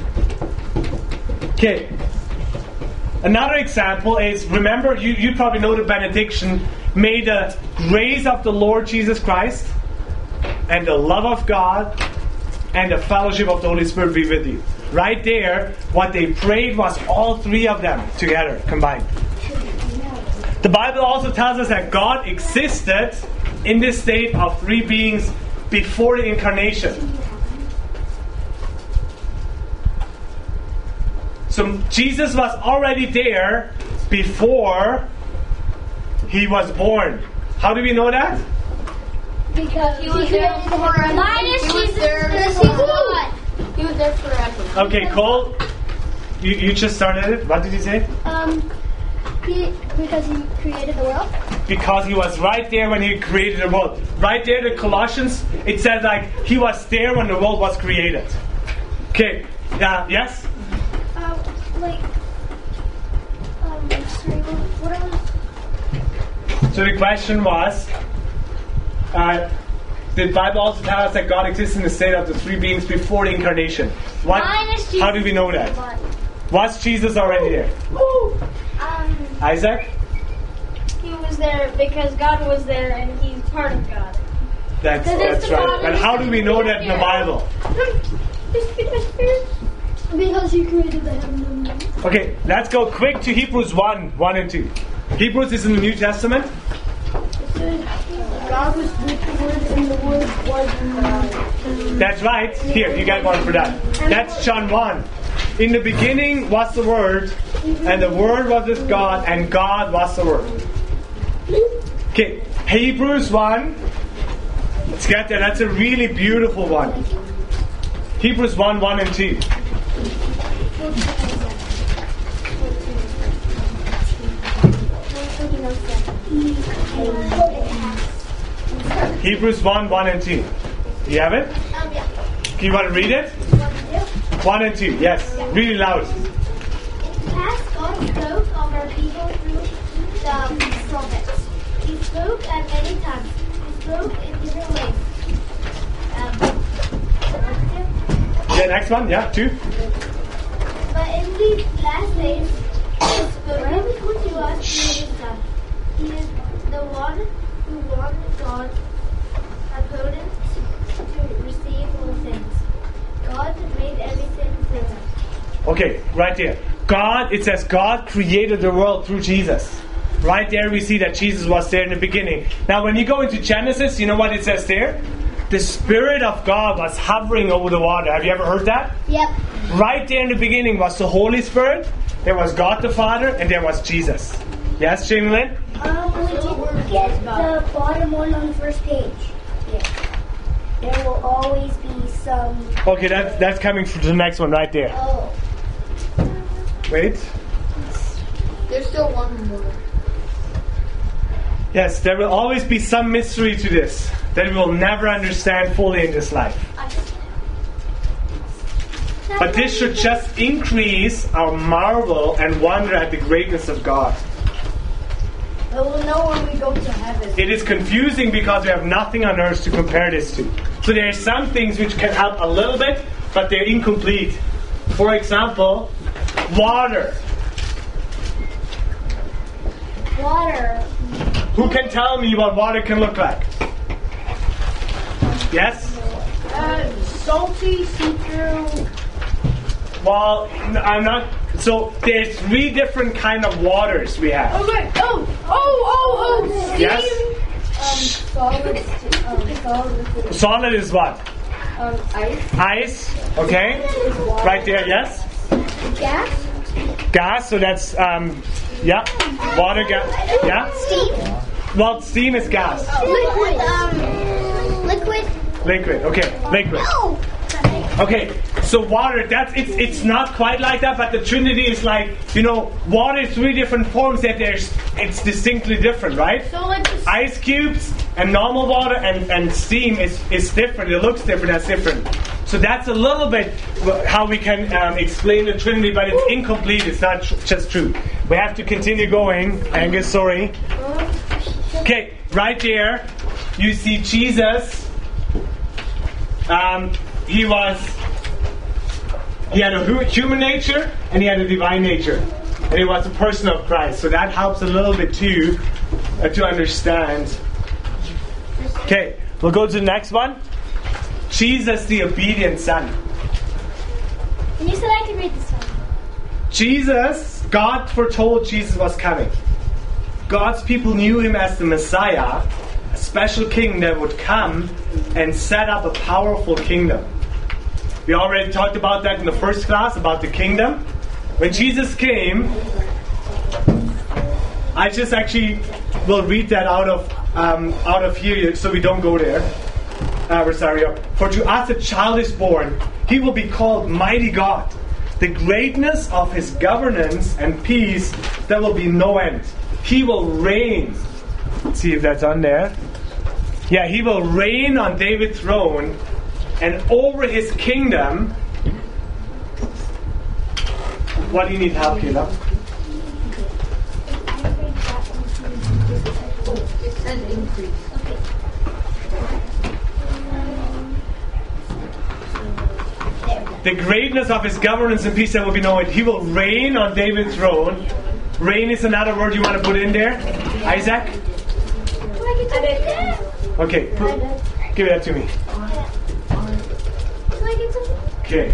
Okay. Another example is, remember, you, you probably know the benediction, may the grace of the Lord Jesus Christ and the love of God and the fellowship of the Holy Spirit be with you. Right there, what they prayed was all three of them together, combined. The Bible also tells us that God existed in this state of three beings before the incarnation. So Jesus was already there before he was born. How do we know that? Because he was there forever. Minus Jesus because he's God. He was there forever. Okay, Cole, you, you just started it. What did you say? Um, he, because he created the world. Because he was right there when he created the world. Right there, the Colossians, it says like he was there when the world was created. Okay, uh, yes? Um, like, um, sorry, what are So the question was, uh, the Bible also tells us that God exists in the state of the three beings before the incarnation. What? How do we know that? Was Jesus already there? Um, Isaac? he was there because God was there and he's part of God. That's, that's right. And how do we know that in the Bible? Because he created the heaven and earth. Okay, let's go quick to Hebrews one, one and two. Hebrews is in the New Testament. God was with the Word, and the Word was God. That's right. Here, you got one for that. That's John one. In the beginning was the Word, and the Word was with God, and God was the Word. Okay, Hebrews one. Let's get there. That's a really beautiful one. Hebrews one, one and two. Hebrews one, one and two. Do you have it? Um, yeah. Do you want to read it? one and two, yes. Really loud. In the past, God spoke of our people through the prophets. He spoke at many times. He spoke in different ways. Um, Yeah, next one, yeah, two. but in these last days, He has spoken to us through His Son. He is the one who won God's opponents to receive all things. God made everything through Him. Okay, right there. God, it says God created the world through Jesus. Right there we see that Jesus was there in the beginning. Now when you go into Genesis, you know what it says there? The Spirit of God was hovering over the water. Have you ever heard that? Yep. Right there in the beginning was the Holy Spirit, there was God the Father, and there was Jesus. Yes, Jamie Lynn? Um, we didn't get the bottom one on the first page. Yeah. There will always be some. Okay, that's, that's coming to the next one right there. Oh. Wait. There's still one more. Yes, there will always be some mystery to this that we will never understand fully in this life. But this should just increase our marvel and wonder at the greatness of God. But we'll know when we go to heaven. It is confusing because we have nothing on earth to compare this to. So there are some things which can help a little bit, but they're incomplete. For example, water. Water. Who can tell me what water can look like? Yes? Uh, salty, see-through. Well, n- I'm not. So there's three different kind of waters we have. Okay. Oh, oh, oh, oh. Steam. Yes? Solid, um, solid, Solid is what? um, ice. Ice. Okay. Right there. Yes. Gas? Gas. So that's um, Yeah. Water, gas. Yeah. Steam. Well, steam is gas. Liquid. Um, liquid. Liquid. Okay. Liquid. No. Okay. So water. That's it's it's not quite like that, but the Trinity is like, you know, water is three different forms that there's it's distinctly different, right? So like this, Ice cubes and normal water and, and steam is, is different. It looks different. That's different. So that's a little bit how we can um, explain the Trinity, but it's incomplete. It's not tr- just true. We have to continue going. Angus, sorry. Okay, right there, you see Jesus. Um, he was, he had a hu- human nature and he had a divine nature. And he was a person of Christ. So that helps a little bit too uh, to understand. Okay, we'll go to the next one. Jesus, the obedient Son. And you said I could read this one. Jesus, God foretold Jesus was coming. God's people knew him as the Messiah, a special king that would come and set up a powerful kingdom. We already talked about that in the first class, about the kingdom. When Jesus came, I just actually will read that out of um, out of here so we don't go there. Uh, Rosario. For to us a child is born, he will be called Mighty God. The greatness of his governance and peace, there will be no end. He will reign. Let's see if that's on there. Yeah, he will reign on David's throne and over his kingdom. What do you need help, Kayla? It says increase. The greatness of his governance and peace, there will be no end. He will reign on David's throne. Reign is another word you want to put in there. Isaac? Okay, put, give that to me. Okay.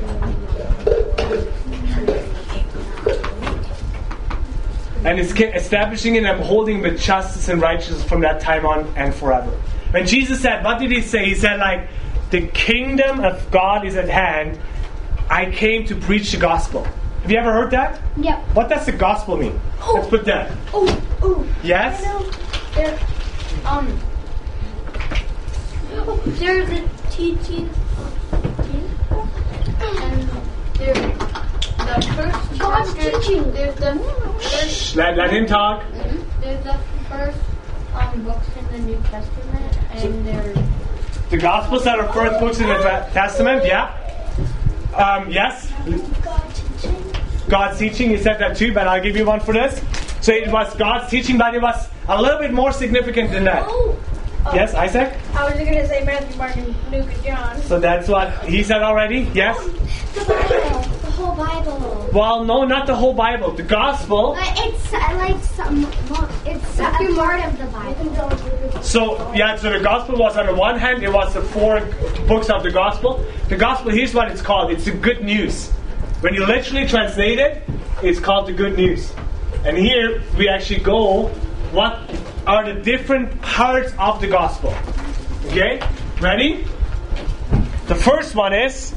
And it's establishing and upholding with justice and righteousness from that time on and forever. When Jesus said, what did he say? He said, like, the kingdom of God is at hand. I came to preach the gospel. Have you ever heard that? Yep. What does the gospel mean? Oh. Let's put that. Oh, oh. Yes? There, um, there's a teaching, and there's the first God's chapter, teaching. There's the first, Shh, let, let him talk. there's the first um, books in the New Testament, and there's The Gospels are the first books in the Testament, yeah? Um, yes? God's teaching, you said that too, but I'll give you one for this. So it was God's teaching, but it was a little bit more significant than that. oh, Yes, Isaac? I was going to say Matthew, Mark, and Luke, and John. So that's what he said already, yes? The Bible. The whole Bible. Well, no, not the whole Bible. The Gospel. But it's uh, like some. It's a part of the Bible. So, yeah, so the Gospel was on the one hand, it was the four books of the Gospel. The Gospel, here's what it's called. It's the good news. When you literally translate it, it's called the good news. And here, we actually go, what are the different parts of the Gospel? Okay? Ready? The first one is,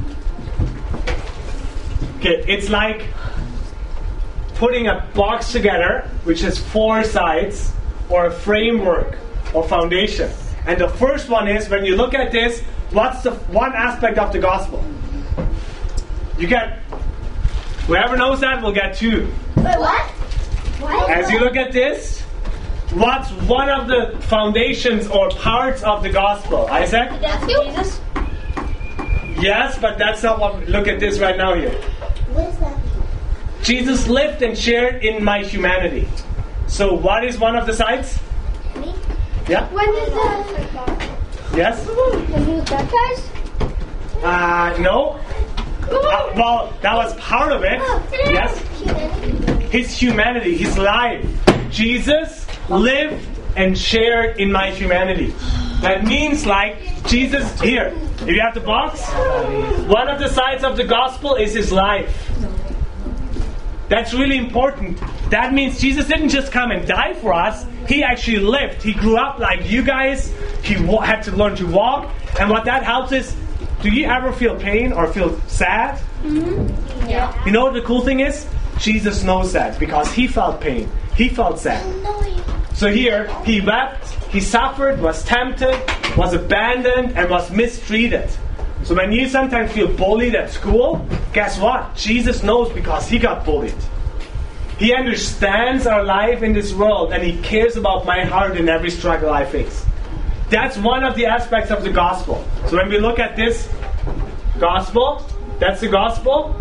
okay, it's like putting a box together, which has four sides, or a framework, or foundation. And the first one is, when you look at this, what's the one aspect of the gospel? You get, whoever knows that will get two. Wait, what? What? As you look at this, what's one of the foundations or parts of the gospel? Isaac? That's Jesus. Yes, but that's not what, look at this right now here. What is that? Jesus lived and shared in my humanity. So what is one of the sides? Me? Yeah? When did the Yes? when he was baptized? Uh, no. Uh, well, that was part of it. Yes? His humanity, his life. Jesus lived and shared in my humanity. That means, like, Jesus, here, if you have the box, one of the sides of the gospel is his life. That's really important. That means Jesus didn't just come and die for us. He actually lived. He grew up like you guys. He wa- had to learn to walk. And what that helps is, do you ever feel pain or feel sad? yeah. You know what the cool thing is? Jesus knows that because he felt pain. He felt sad. So here, he wept, he suffered, was tempted, was abandoned, and was mistreated. So when you sometimes feel bullied at school, guess what? Jesus knows because he got bullied. He understands our life in this world, and he cares about my heart in every struggle I face. That's one of the aspects of the gospel. So when we look at this gospel, that's the gospel.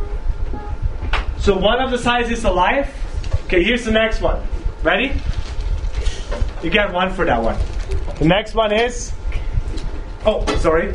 So one of the sides is the life. Okay, here's the next one. Ready? You get one for that one. The next one is... Oh, sorry.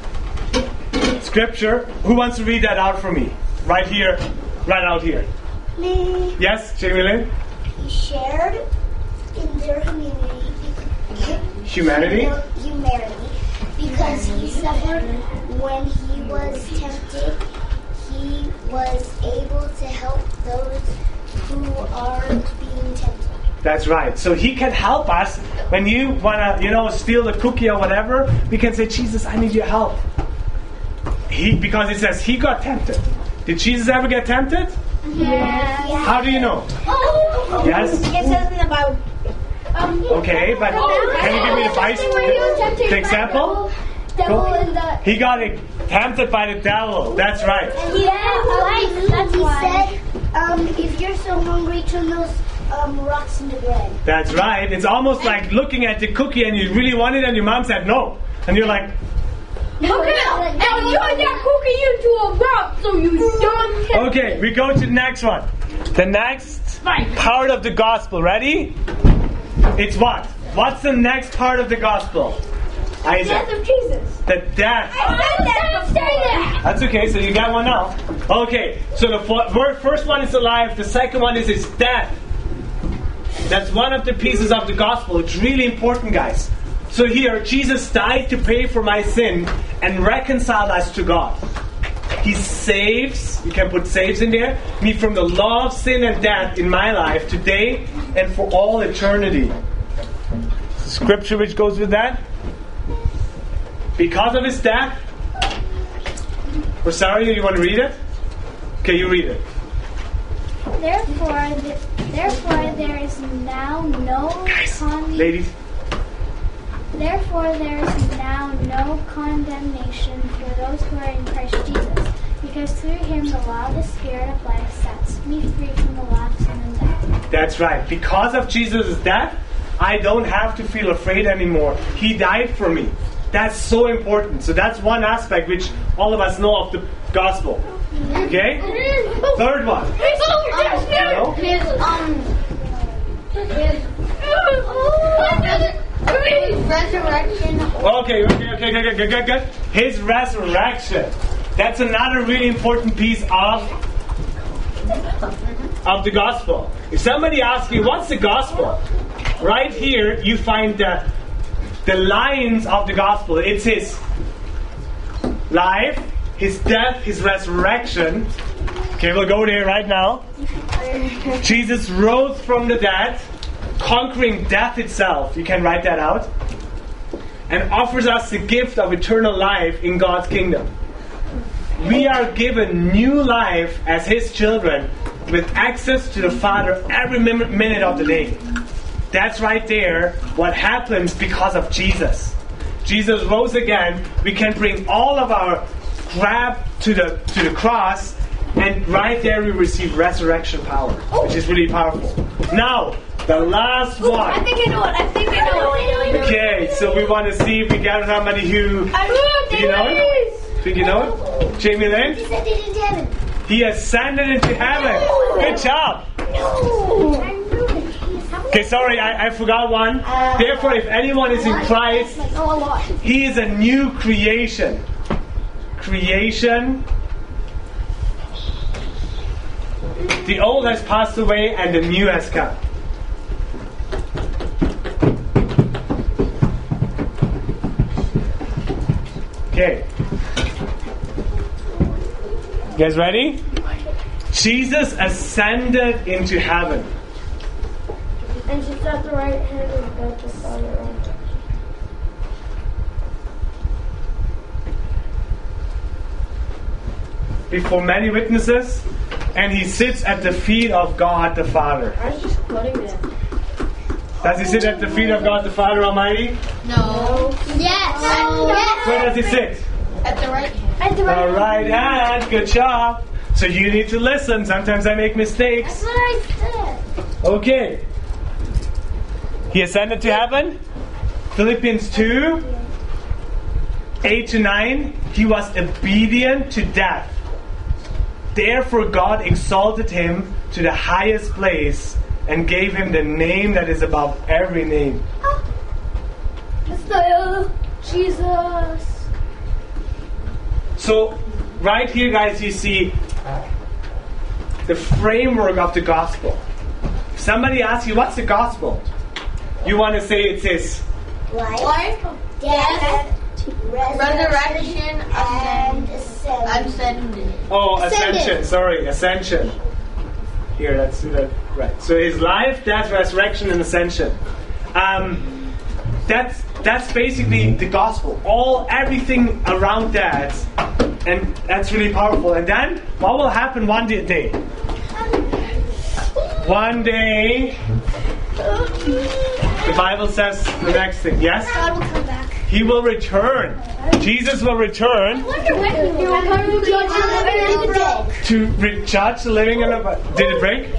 Scripture. Who wants to read that out for me? Right here. Right out here. Me. Yes, Jamie Lynn? He shared in their humanity. Humanity? Humanity. Because he suffered when he was tempted. He was able to help those who are being tempted. That's right. So he can help us when you want to, you know, steal a cookie or whatever. We can say, Jesus, I need your help. He, because it says he got tempted. Did Jesus ever get tempted? Yes. How do you know? Oh. Yes? It says in the Bible. Um, Okay, but can you give me the, vice, the, the example? Devil in the. He got tempted by the devil. That's right. Yeah, right. That's he why. said, um, if you're so hungry, turn those um, rocks into bread. That's right. It's almost like looking at the cookie and you really want it and your mom said no. And you're like... No, Okay, now turn that cookie into a rock so you don't... Okay, we go to the next one. The next part of the gospel. Ready? It's what? What's the next part of the gospel? Isaac. Death of Jesus. The death. I said that before. That's okay, so you got one now. Okay, so the fo- first one is the life, the second one is his death. That's one of the pieces of the gospel. It's really important, guys. So here, Jesus died to pay for my sin and reconcile us to God. He saves, you can put saves in there, me from the law of sin and death in my life today and for all eternity. Scripture which goes with that. Because of his death. Rosario, you want to read it? Okay, you read it. Therefore, th- therefore there is now no Guys, con- ladies. Therefore there is now no condemnation for those who are in Christ Jesus, because through him the law of the Spirit of life sets me free from the law of sin and death. That's right. Because of Jesus' death, I don't have to feel afraid anymore. He died for me. That's so important. So that's one aspect which all of us know of the gospel. Okay? Third one. No? His, um, his, resurrection. Okay, okay, okay, good, good, good, good. His resurrection. That's another really important piece of of the gospel. If somebody asks you, what's the gospel? Right here, you find the the lines of the gospel. It's his life, his death, his resurrection. Okay, we'll go there right now. Jesus rose from the dead, conquering death itself. You can write that out. And offers us the gift of eternal life in God's kingdom. We are given new life as his children with access to the Father every minute of the day. That's right there what happens because of Jesus. Jesus rose again. We can bring all of our crap to the to the cross, and right there we receive resurrection power, which is really powerful. Now, the last one. I think I know it. I think I know it. Okay, so we want to see if we gather how many who... Do you know it? Do you know it? Jamie Lynn? He said it into heaven. He ascended into heaven. Good job. No. Okay, sorry, I, I forgot one. Therefore, if anyone is in Christ, Oh, a lot. he is a new creation. Creation. The old has passed away and the new has come. Okay. You guys ready? Jesus ascended into heaven. And she's at the right hand of God the Father. Before many witnesses and he sits at the feet of God the Father. I was just quoting it. Does he sit at the feet of God the Father Almighty? No. Yes. Yes. Where does he sit? At the right hand. At the right The right hand. Good job. So you need to listen. Sometimes I make mistakes. That's what I said. Okay. He ascended to heaven. Philippians two, eight to nine. He was obedient to death. Therefore God exalted him to the highest place and gave him the name that is above every name. Messiah, Jesus. So, right here, guys, you see the framework of the gospel. If somebody asks you, what's the gospel? You want to say it says Life, death, resurrection, and ascension. Oh, ascension. Sorry, ascension. Here, let's do that. Right. So his life, death, resurrection, and ascension. Um, that's that's basically the gospel. All everything around that, and that's really powerful. And then what will happen one day? One day, the Bible says the next thing. Yes. God will come back. He will return. Jesus will return He will come to judge the living and the dead. to re- judge the living and the. Did it break?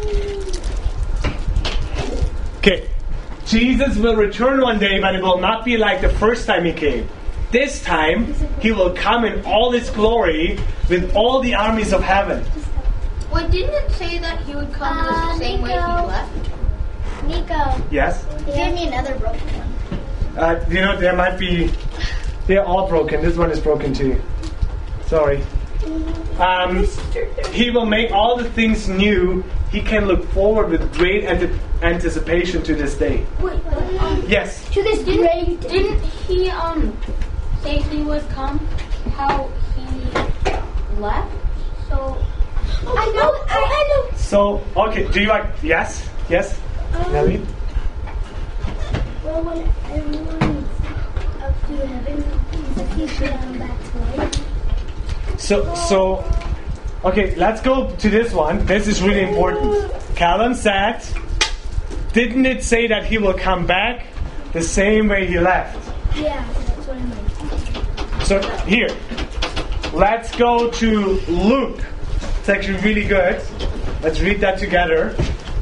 Okay. Jesus will return one day, but it will not be like the first time he came. This time, he will come in all his glory with all the armies of heaven. Wait, didn't it say that he would come Uh, the same way he Nico. left? Nico, Yes? give me another broken one. Uh, you know, there might be. They're all broken. This one is broken too. Sorry. Um, he will make all the things new. He can look forward with great ante- anticipation to this day. Wait, um, Yes. To this great. didn't he um say he would come how he left? So I know. I, I know. So, okay. Do you like? Yes. Yes. Nelly. Well, when everyone is up to heaven, he's going back to life. So, so, okay. Let's go to this one. This is really important. Callum said, "Didn't it say that he will come back the same way he left?" Yeah, that's what I meant. So here, let's go to Luke. It's actually really good. Let's read that together.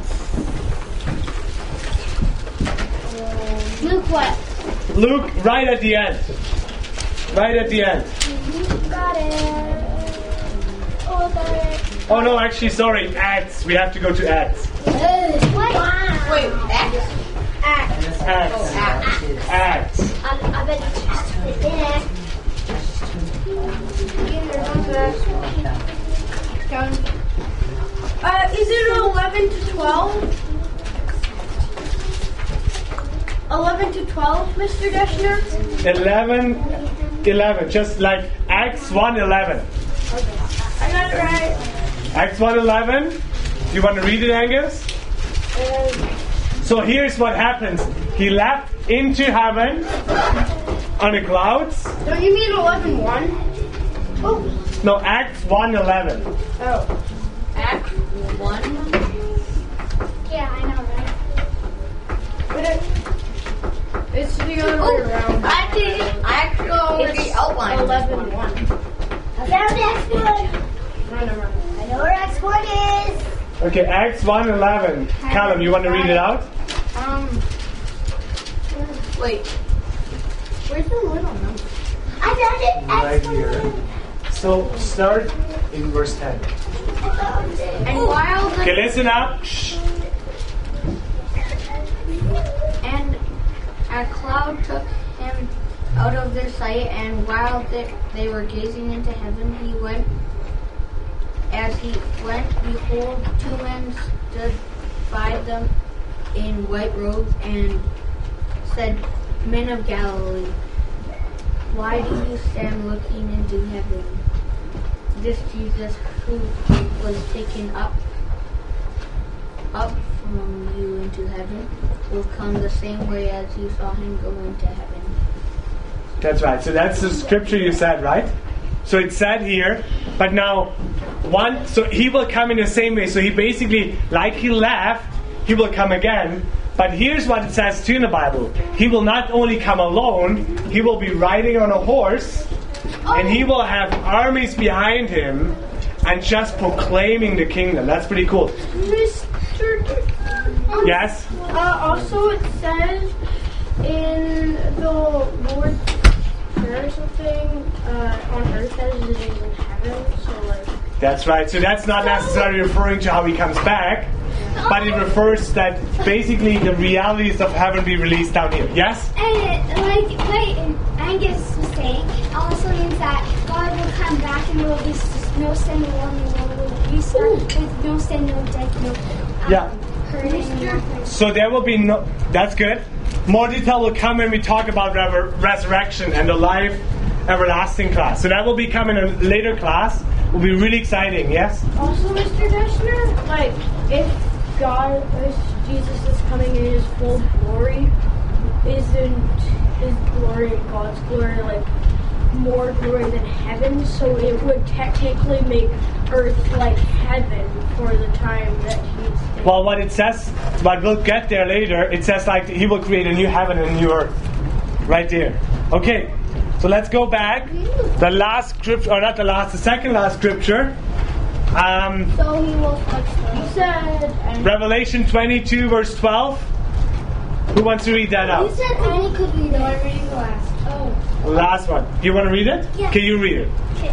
Luke what? Luke, right at the end. Right at the end. Got it. Oh, got it. Oh no, actually, sorry. Acts. We have to go to Acts. What? wait, X? Act. Acts. X. Acts. I, I bet it's in Act. Uh, is it eleven to twelve? eleven to twelve, Mister Deschner? eleven, eleven. Just like Acts one eleven. I got it right. Acts one eleven. Do you want to read it, Angus? So here's what happens. He left into heaven on the clouds. Don't you mean eleven one? Oh. No, Acts one eleven. Oh. X one. Yeah, I know, right? But it, it's the other way around. I did. I actually already It's outlined eleven one. I found X one. Run around. I know where X one is. Okay, Acts one eleven. Callum, you want to read it out? Um. Wait. Where's the little number? I found it. Right X one. here. So start in verse ten. I found it. And while the Okay, listen up. Shh. and a cloud took him out of their sight, and while they, they were gazing into heaven, he went. As he went, behold, two men stood by them in white robes, and said, "Men of Galilee, why do you stand looking into heaven? This Jesus who was taken up up from you into heaven will come the same way as you saw him go into heaven." That's right. So that's the scripture you said, right? So it's said here. But now, one, so he will come in the same way. So he basically, like he left, he will come again. But here's what it says too in the Bible. He will not only come alone, he will be riding on a horse, and he will have armies behind him and just proclaiming the kingdom. That's pretty cool. Mister Yes? Uh, also, it says in the Lord's Prayer or something, uh, on earth as it is in heaven. So, like. That's right. So that's not necessarily referring to how he comes back, but it refers that basically the realities of heaven be released down here. Yes? And like what Angus was saying, also means that God will come back and there will be no sin, no war, no restart, with no sin, no death, no um, Yeah. hurting, nothing. So there will be no... That's good. More detail will come when we talk about rever- resurrection and the life everlasting class. So that will be coming in a later class. It will be really exciting, yes? Also, Mister Deshner, like, if God, if Jesus is coming in his full glory, isn't his glory and God's glory, like, more glory than heaven? So it would technically make earth like heaven for the time that he's in. Well, what it says, but we'll get there later, it says like he will create a new heaven and a new earth. Right there. Okay, so let's go back. The last scripture, or not the last, the second last scripture. Um, So he will touch them. He said, and Revelation twenty-two, verse twelve. Who wants to read that out? You said only could read No, I'm it. reading the last. Oh. Last one. You want to read it? Yeah. Can you read it? Okay.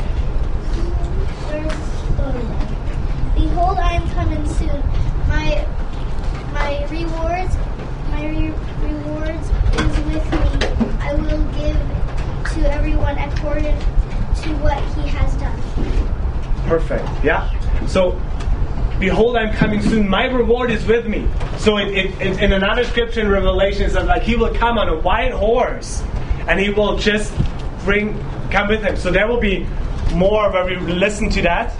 Verse um, Behold, I am coming soon. My my rewards, my re- rewards is with me. I will give to everyone according to what he has done. Perfect. Yeah. So, behold, I'm coming soon. My reward is with me. So, it, it, it, in another scripture in Revelation, it says like he will come on a white horse, and he will just bring come with him. So there will be more where we listen to that.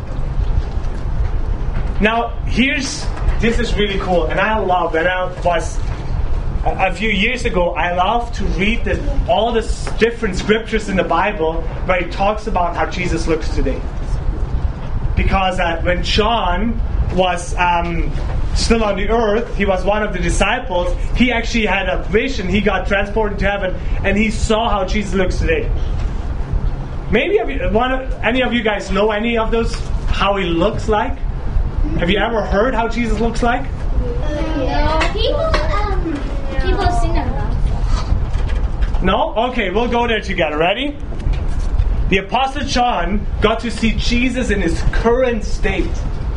Now, here's this is really cool, and I love. And I was a, a few years ago. I love to read the, all the s- different scriptures in the Bible where it talks about how Jesus looks today. Because uh, when John was um, still on the earth, he was one of the disciples. He actually had a vision. He got transported to heaven, and he saw how Jesus looks today. Maybe have you, one, of- any of you guys know any of those how he looks like? Have you ever heard how Jesus looks like? No, people, um, people have seen them though. No? Okay, we'll go there together. Ready? The Apostle John got to see Jesus in his current state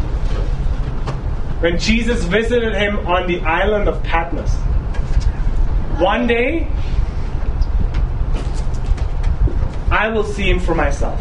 when Jesus visited him on the island of Patmos. One day, I will see him for myself.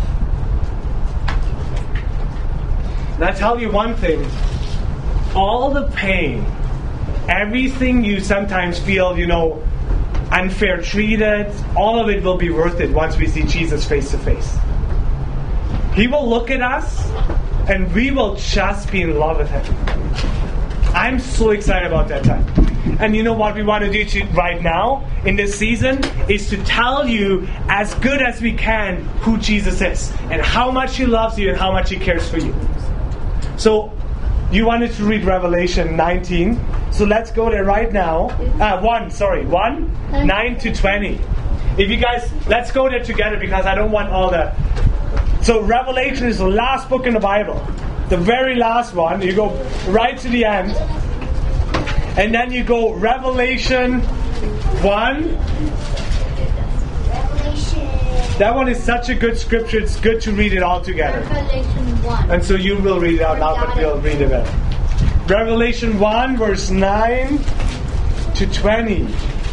And I tell you one thing, all the pain, everything you sometimes feel, you know, unfair treated, all of it will be worth it once we see Jesus face to face. He will look at us and we will just be in love with him. I'm so excited about that time. And you know what we want to do to, right now in this season is to tell you as good as we can who Jesus is and how much he loves you and how much he cares for you. So you wanted to read Revelation nineteen. So let's go there right now. Uh, one, sorry, one, nine to twenty. If you guys, let's go there together because I don't want all the. So Revelation is the last book in the Bible, the very last one. You go right to the end, and then you go Revelation one. Revelation. That one is such a good scripture. It's good to read it all together. Revelation one. And so you will read it out loud, but we'll read it better. Revelation one, verse nine to twenty.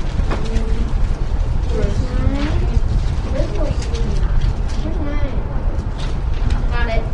Got it.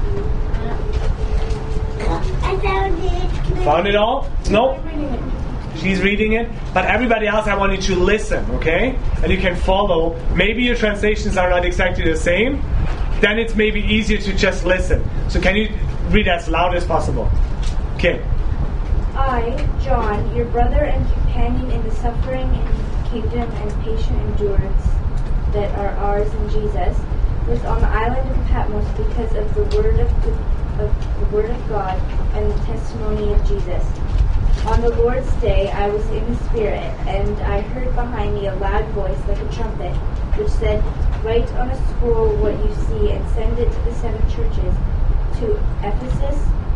I found it. Found it all? Nope. She's reading it. But everybody else, I want you to listen, okay? And you can follow. Maybe your translations are not exactly the same. Then it's maybe easier to just listen. So can you read as loud as possible? Okay. I, John, your brother and companion in the suffering and kingdom and patient endurance that are ours in Jesus, was on the island of Patmos because of the word of, of the Word of God and the testimony of Jesus. On the Lord's day I was in the Spirit, and I heard behind me a loud voice like a trumpet, which said, "Write on a scroll what you see and send it to the seven churches, to Ephesus,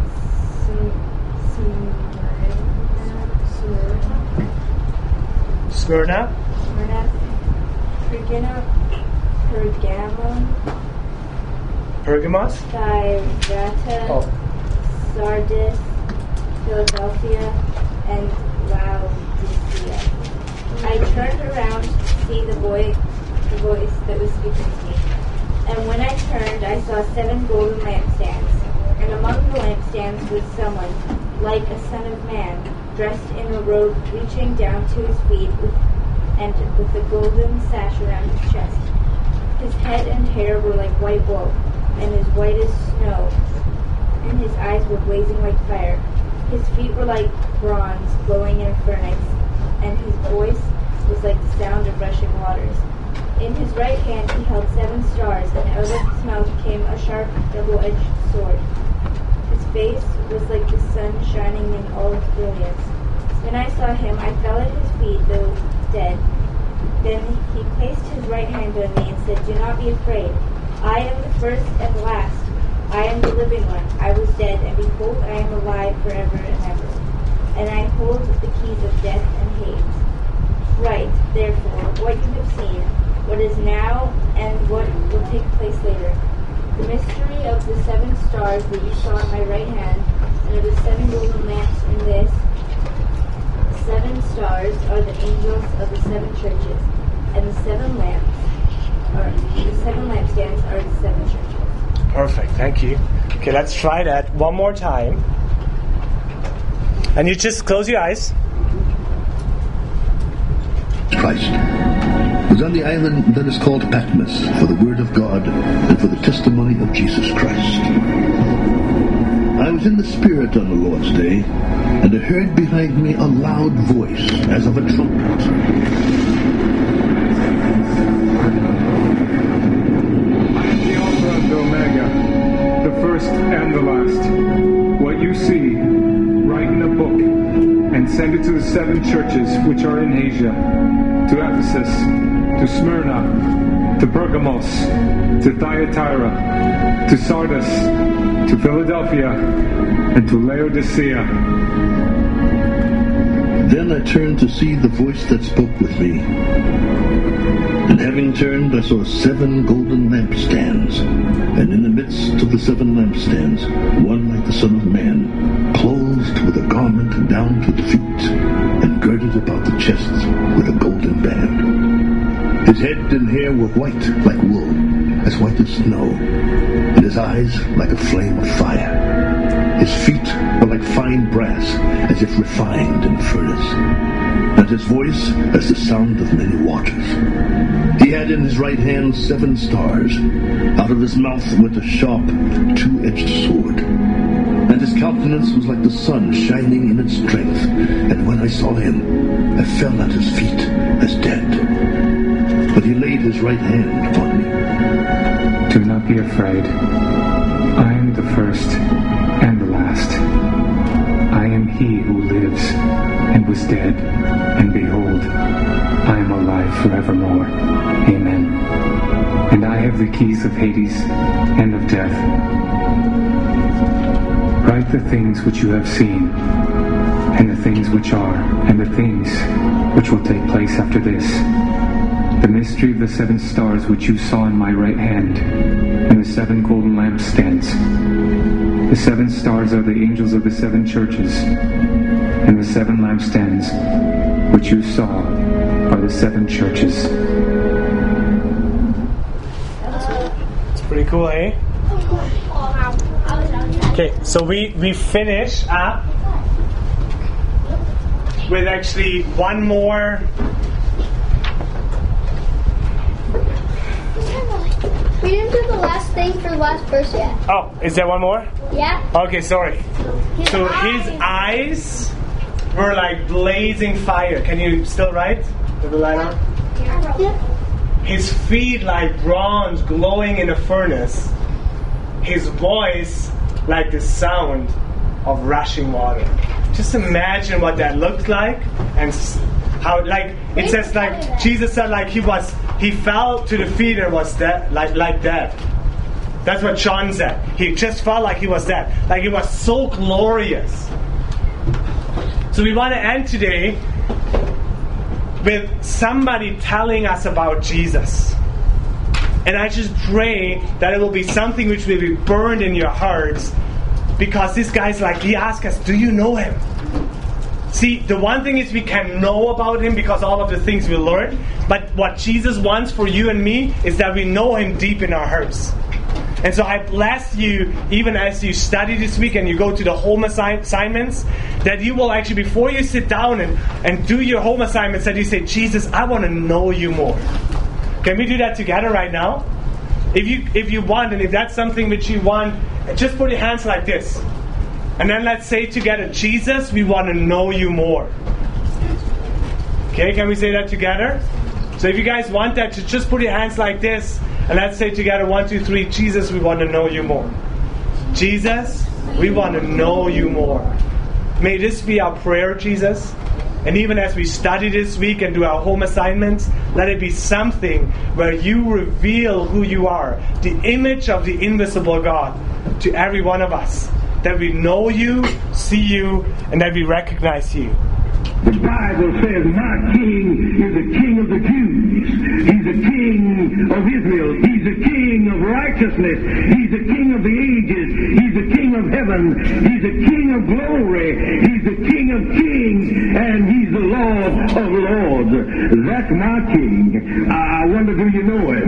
Smyrna, Smyrna, Smyrna, Pergamum, Pergamum, Pergamos. Thyatira, Oh, Sardis, Philadelphia, and Laodicea." I turned around to see the voice, the voice that was speaking to me. And when I turned, I saw seven golden lampstands. And among the lampstands was someone, like a son of man, dressed in a robe reaching down to his feet, with, and with a golden sash around his chest. His head and hair were like white wool, and as white as snow, and his eyes were blazing like fire. His feet were like bronze glowing in a furnace, and his voice was like the sound of rushing waters. In his right hand he held seven stars, and out of his mouth came a sharp, double-edged sword. His face was like the sun shining in all its brilliance. When I saw him, I fell at his feet, though dead. Then he placed his right hand on me and said, "Do not be afraid. I am the first and the last. I am the living one. I was dead, and behold, I am alive forever and ever. And I hold the keys of death and Hades. Write, therefore, what you have seen, what is now, and what will take place later. The mystery of the seven stars that you saw in my right hand, and of the seven golden lamps in this. Seven stars are the angels of the seven churches, and the seven lamps are the seven lampstands are the seven churches." perfect. Thank you. Okay, let's try that one more time. And you just close your eyes. Christ was on the island that is called Patmos for the word of God and for the testimony of Jesus Christ. I was in the Spirit on the Lord's day, and I heard behind me a loud voice as of a trumpet. The Alpha and the Omega, the first and the last. What you see, write in a book, and send it to the seven churches which are in Asia, to Ephesus, to Smyrna, to Pergamos, to Thyatira, to Sardis, to Philadelphia, and to Laodicea. Then I turned to see the voice that spoke with me. And having turned, I saw seven golden lampstands, and in the midst of the seven lampstands, one like the Son of Man, clothed with a garment down to the feet, and girded about the chest with a golden band. His head and hair were white like wool, as white as snow, and his eyes like a flame of fire. His feet were like fine brass, as if refined in a furnace, and his voice as the sound of many waters. He had in his right hand seven stars. Out of his mouth went a sharp, two-edged sword. And his countenance was like the sun shining in its strength. And when I saw him, I fell at his feet as dead. But he laid his right hand upon me. Do not be afraid. I am the first and the last. I am he who lives and was dead, and behold, I am alive forevermore. Amen. And I have the keys of Hades and of death. Write the things which you have seen, and the things which are, and the things which will take place after this. The mystery of the seven stars which you saw in my right hand, and the seven golden lampstands. The seven stars are the angels of the seven churches, and the seven lampstands which you saw are the seven churches. It's pretty cool, eh? Okay, so we, we finish up with actually one more. We didn't do the last thing for the last verse yet. Oh, is there one more? Yeah. Okay, sorry. His So eyes. his eyes were like blazing fire. Can you still write? With the light on? Yeah. His feet like bronze glowing in a furnace. His voice like the sound of rushing water. Just imagine what that looked like, and how, like, it says, like, Jesus said, like, he was, he fell to the feet and was dead, like, like dead. That's what John said. He just felt like he was dead. Like, it was so glorious. So we want to end today with somebody telling us about Jesus. And I just pray that it will be something which will be burned in your hearts, because this guy's like, he asked us, do you know him? See, the one thing is we can know about him because all of the things we learned, but what Jesus wants for you and me is that we know him deep in our hearts. And so I bless you, even as you study this week and you go to the home assi- assignments, that you will actually, before you sit down and, and do your home assignments, that you say, Jesus, I want to know you more. Can we do that together right now? If you if you want, and if that's something which you want, just put your hands like this. And then let's say together, Jesus, we want to know you more. Okay, can we say that together? So if you guys want that, just put your hands like this. And let's say together, one, two, three, Jesus, we want to know you more. Jesus, we want to know you more. May this be our prayer, Jesus. And even as we study this week and do our home assignments, let it be something where you reveal who you are, the image of the invisible God, to every one of us. That we know you, see you, and that we recognize you. The Bible says, my king is the king of the Jews. He's the king of Israel. He's the king of righteousness. He's the king of the ages. He's the king of heaven. He's the king of glory. He's the king of kings. And he's the Lord of lords. That's my king. I wonder, do you know him?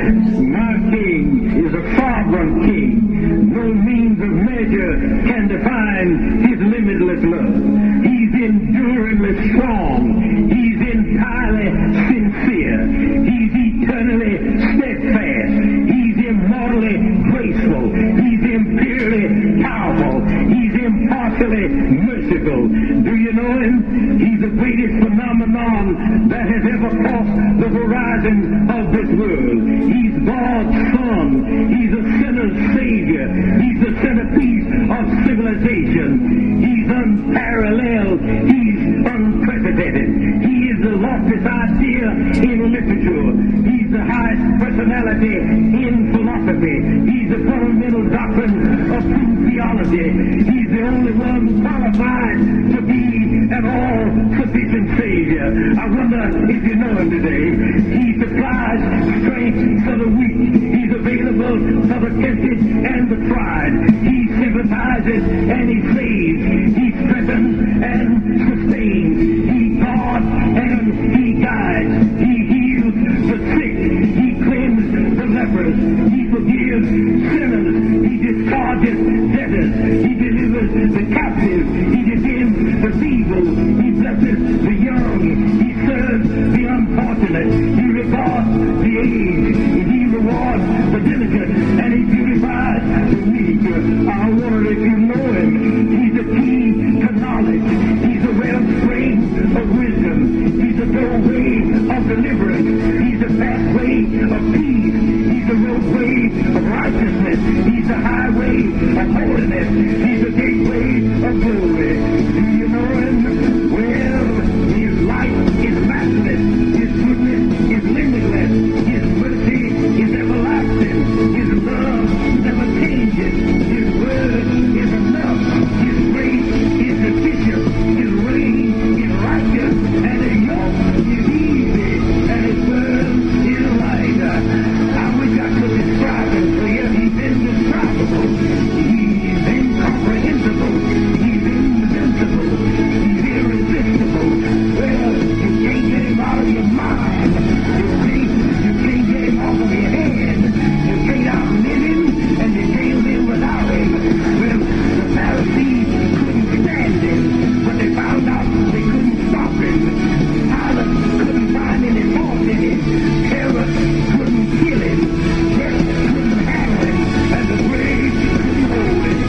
My king is a sovereign king. No means of measure can define his limitless love. He's enduringly strong. He's entirely sincere. He's eternally steadfast. He's immortally graceful. He's imperially powerful. He's impartially merciful. Do you know him? He's the greatest phenomenon that has ever crossed the horizon of this world. He's God's Son. He's a sinner's Savior. He's the centerpiece of civilization. He's unparalleled. He's unprecedented. He is the loftiest idea in literature. He's the highest personality in philosophy. He's the fundamental doctrine of true theology. He's the only one qualified to be an all-sufficient Savior. I wonder if you know him today. He supplies strength for the weak. He's available for the tempted and the tried. He sympathizes and he saves. He strengthens and sustains. He guards and he guides. He heals the sick. He cleanses the lepers. He forgives sinners. He discharges debtors. He delivers the captive. He defends the feeble. He blesses the young. He serves the unfortunate. He regards the aged. He rewards the diligent. And he purifies the weak. I wonder if you know him. He's the key to knowledge. He's the wellspring of wisdom. He's the doorway of deliverance. He's the pathway of peace. He's the roadway of righteousness. He's the highway of holiness. He's the gateway of glory. Do you know him? Well, his light is matchless. His goodness is limitless. His mercy is everlasting. His love never changes. His word is enough. His grace is sufficient. His reign is righteous. And his yoke is easy. And his burden is light. I wish I could describe him for you. He's indescribable. He's incomprehensible. He's invincible. He's irresistible. Well, you can't get him out of your mind. You can't, you can't get him off of your head. You can't outlive him, and you can't live without him. Well, the Pharisees couldn't stand him, but they found out they couldn't stop him. Pilate couldn't find any fault in him. Herod couldn't kill him. Death couldn't handle him, and the grave couldn't hold him.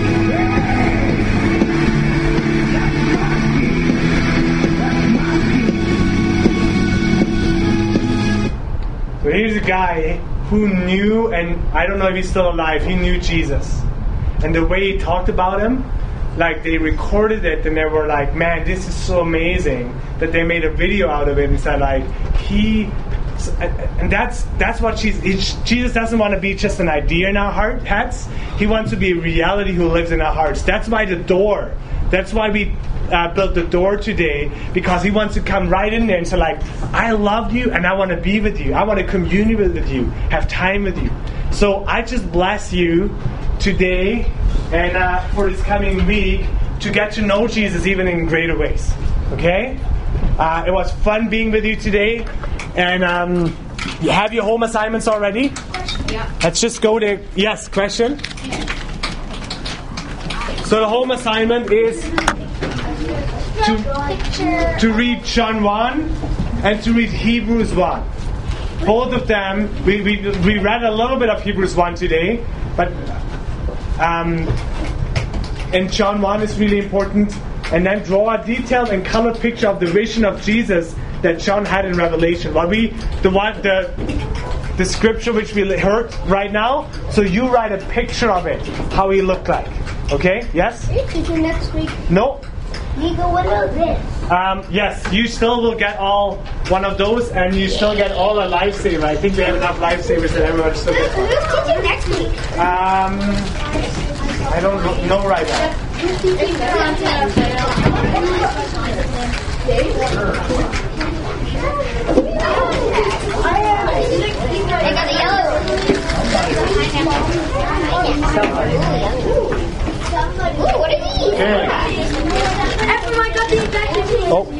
Hey! That's my king. That's my king. So here's a guy who knew, and I don't know if he's still alive, he knew Jesus. and the way he talked about him, like they recorded it and they were like, man, this is so amazing that they made a video out of it and said like he, and that's that's what Jesus, Jesus doesn't want to be just an idea in our heart heads. He wants to be a reality who lives in our hearts. That's why the door, that's why we uh, built the door today, because he wants to come right in there and say like, I love you and I want to be with you. I want to commune with you, have time with you. So I just bless you today and uh, for this coming week to get to know Jesus even in greater ways. Okay? Uh, it was fun being with you today. And um, you have your home assignments already? Yeah. Let's just go to, yes, question? Yeah. So the home assignment is to, to read John one and to read Hebrews one. Both of them, we, we, we read a little bit of Hebrews one today, but um, and John one is really important. And then draw a detailed and colored picture of the vision of Jesus that John had in Revelation. What we, the one, the, the scripture which we heard right now. So you write a picture of it, how he looked like. Okay? Yes? Are you teaching next week? No. Nico, what about this? Um, yes, you still will get all one of those, and you still get all a lifesaver. I think we have enough lifesavers that everyone still gets one. Who's teaching next week? Um, I don't know right now. I got the yellow. Ooh, what is he? Okay. Everyone got the exact same. Oh.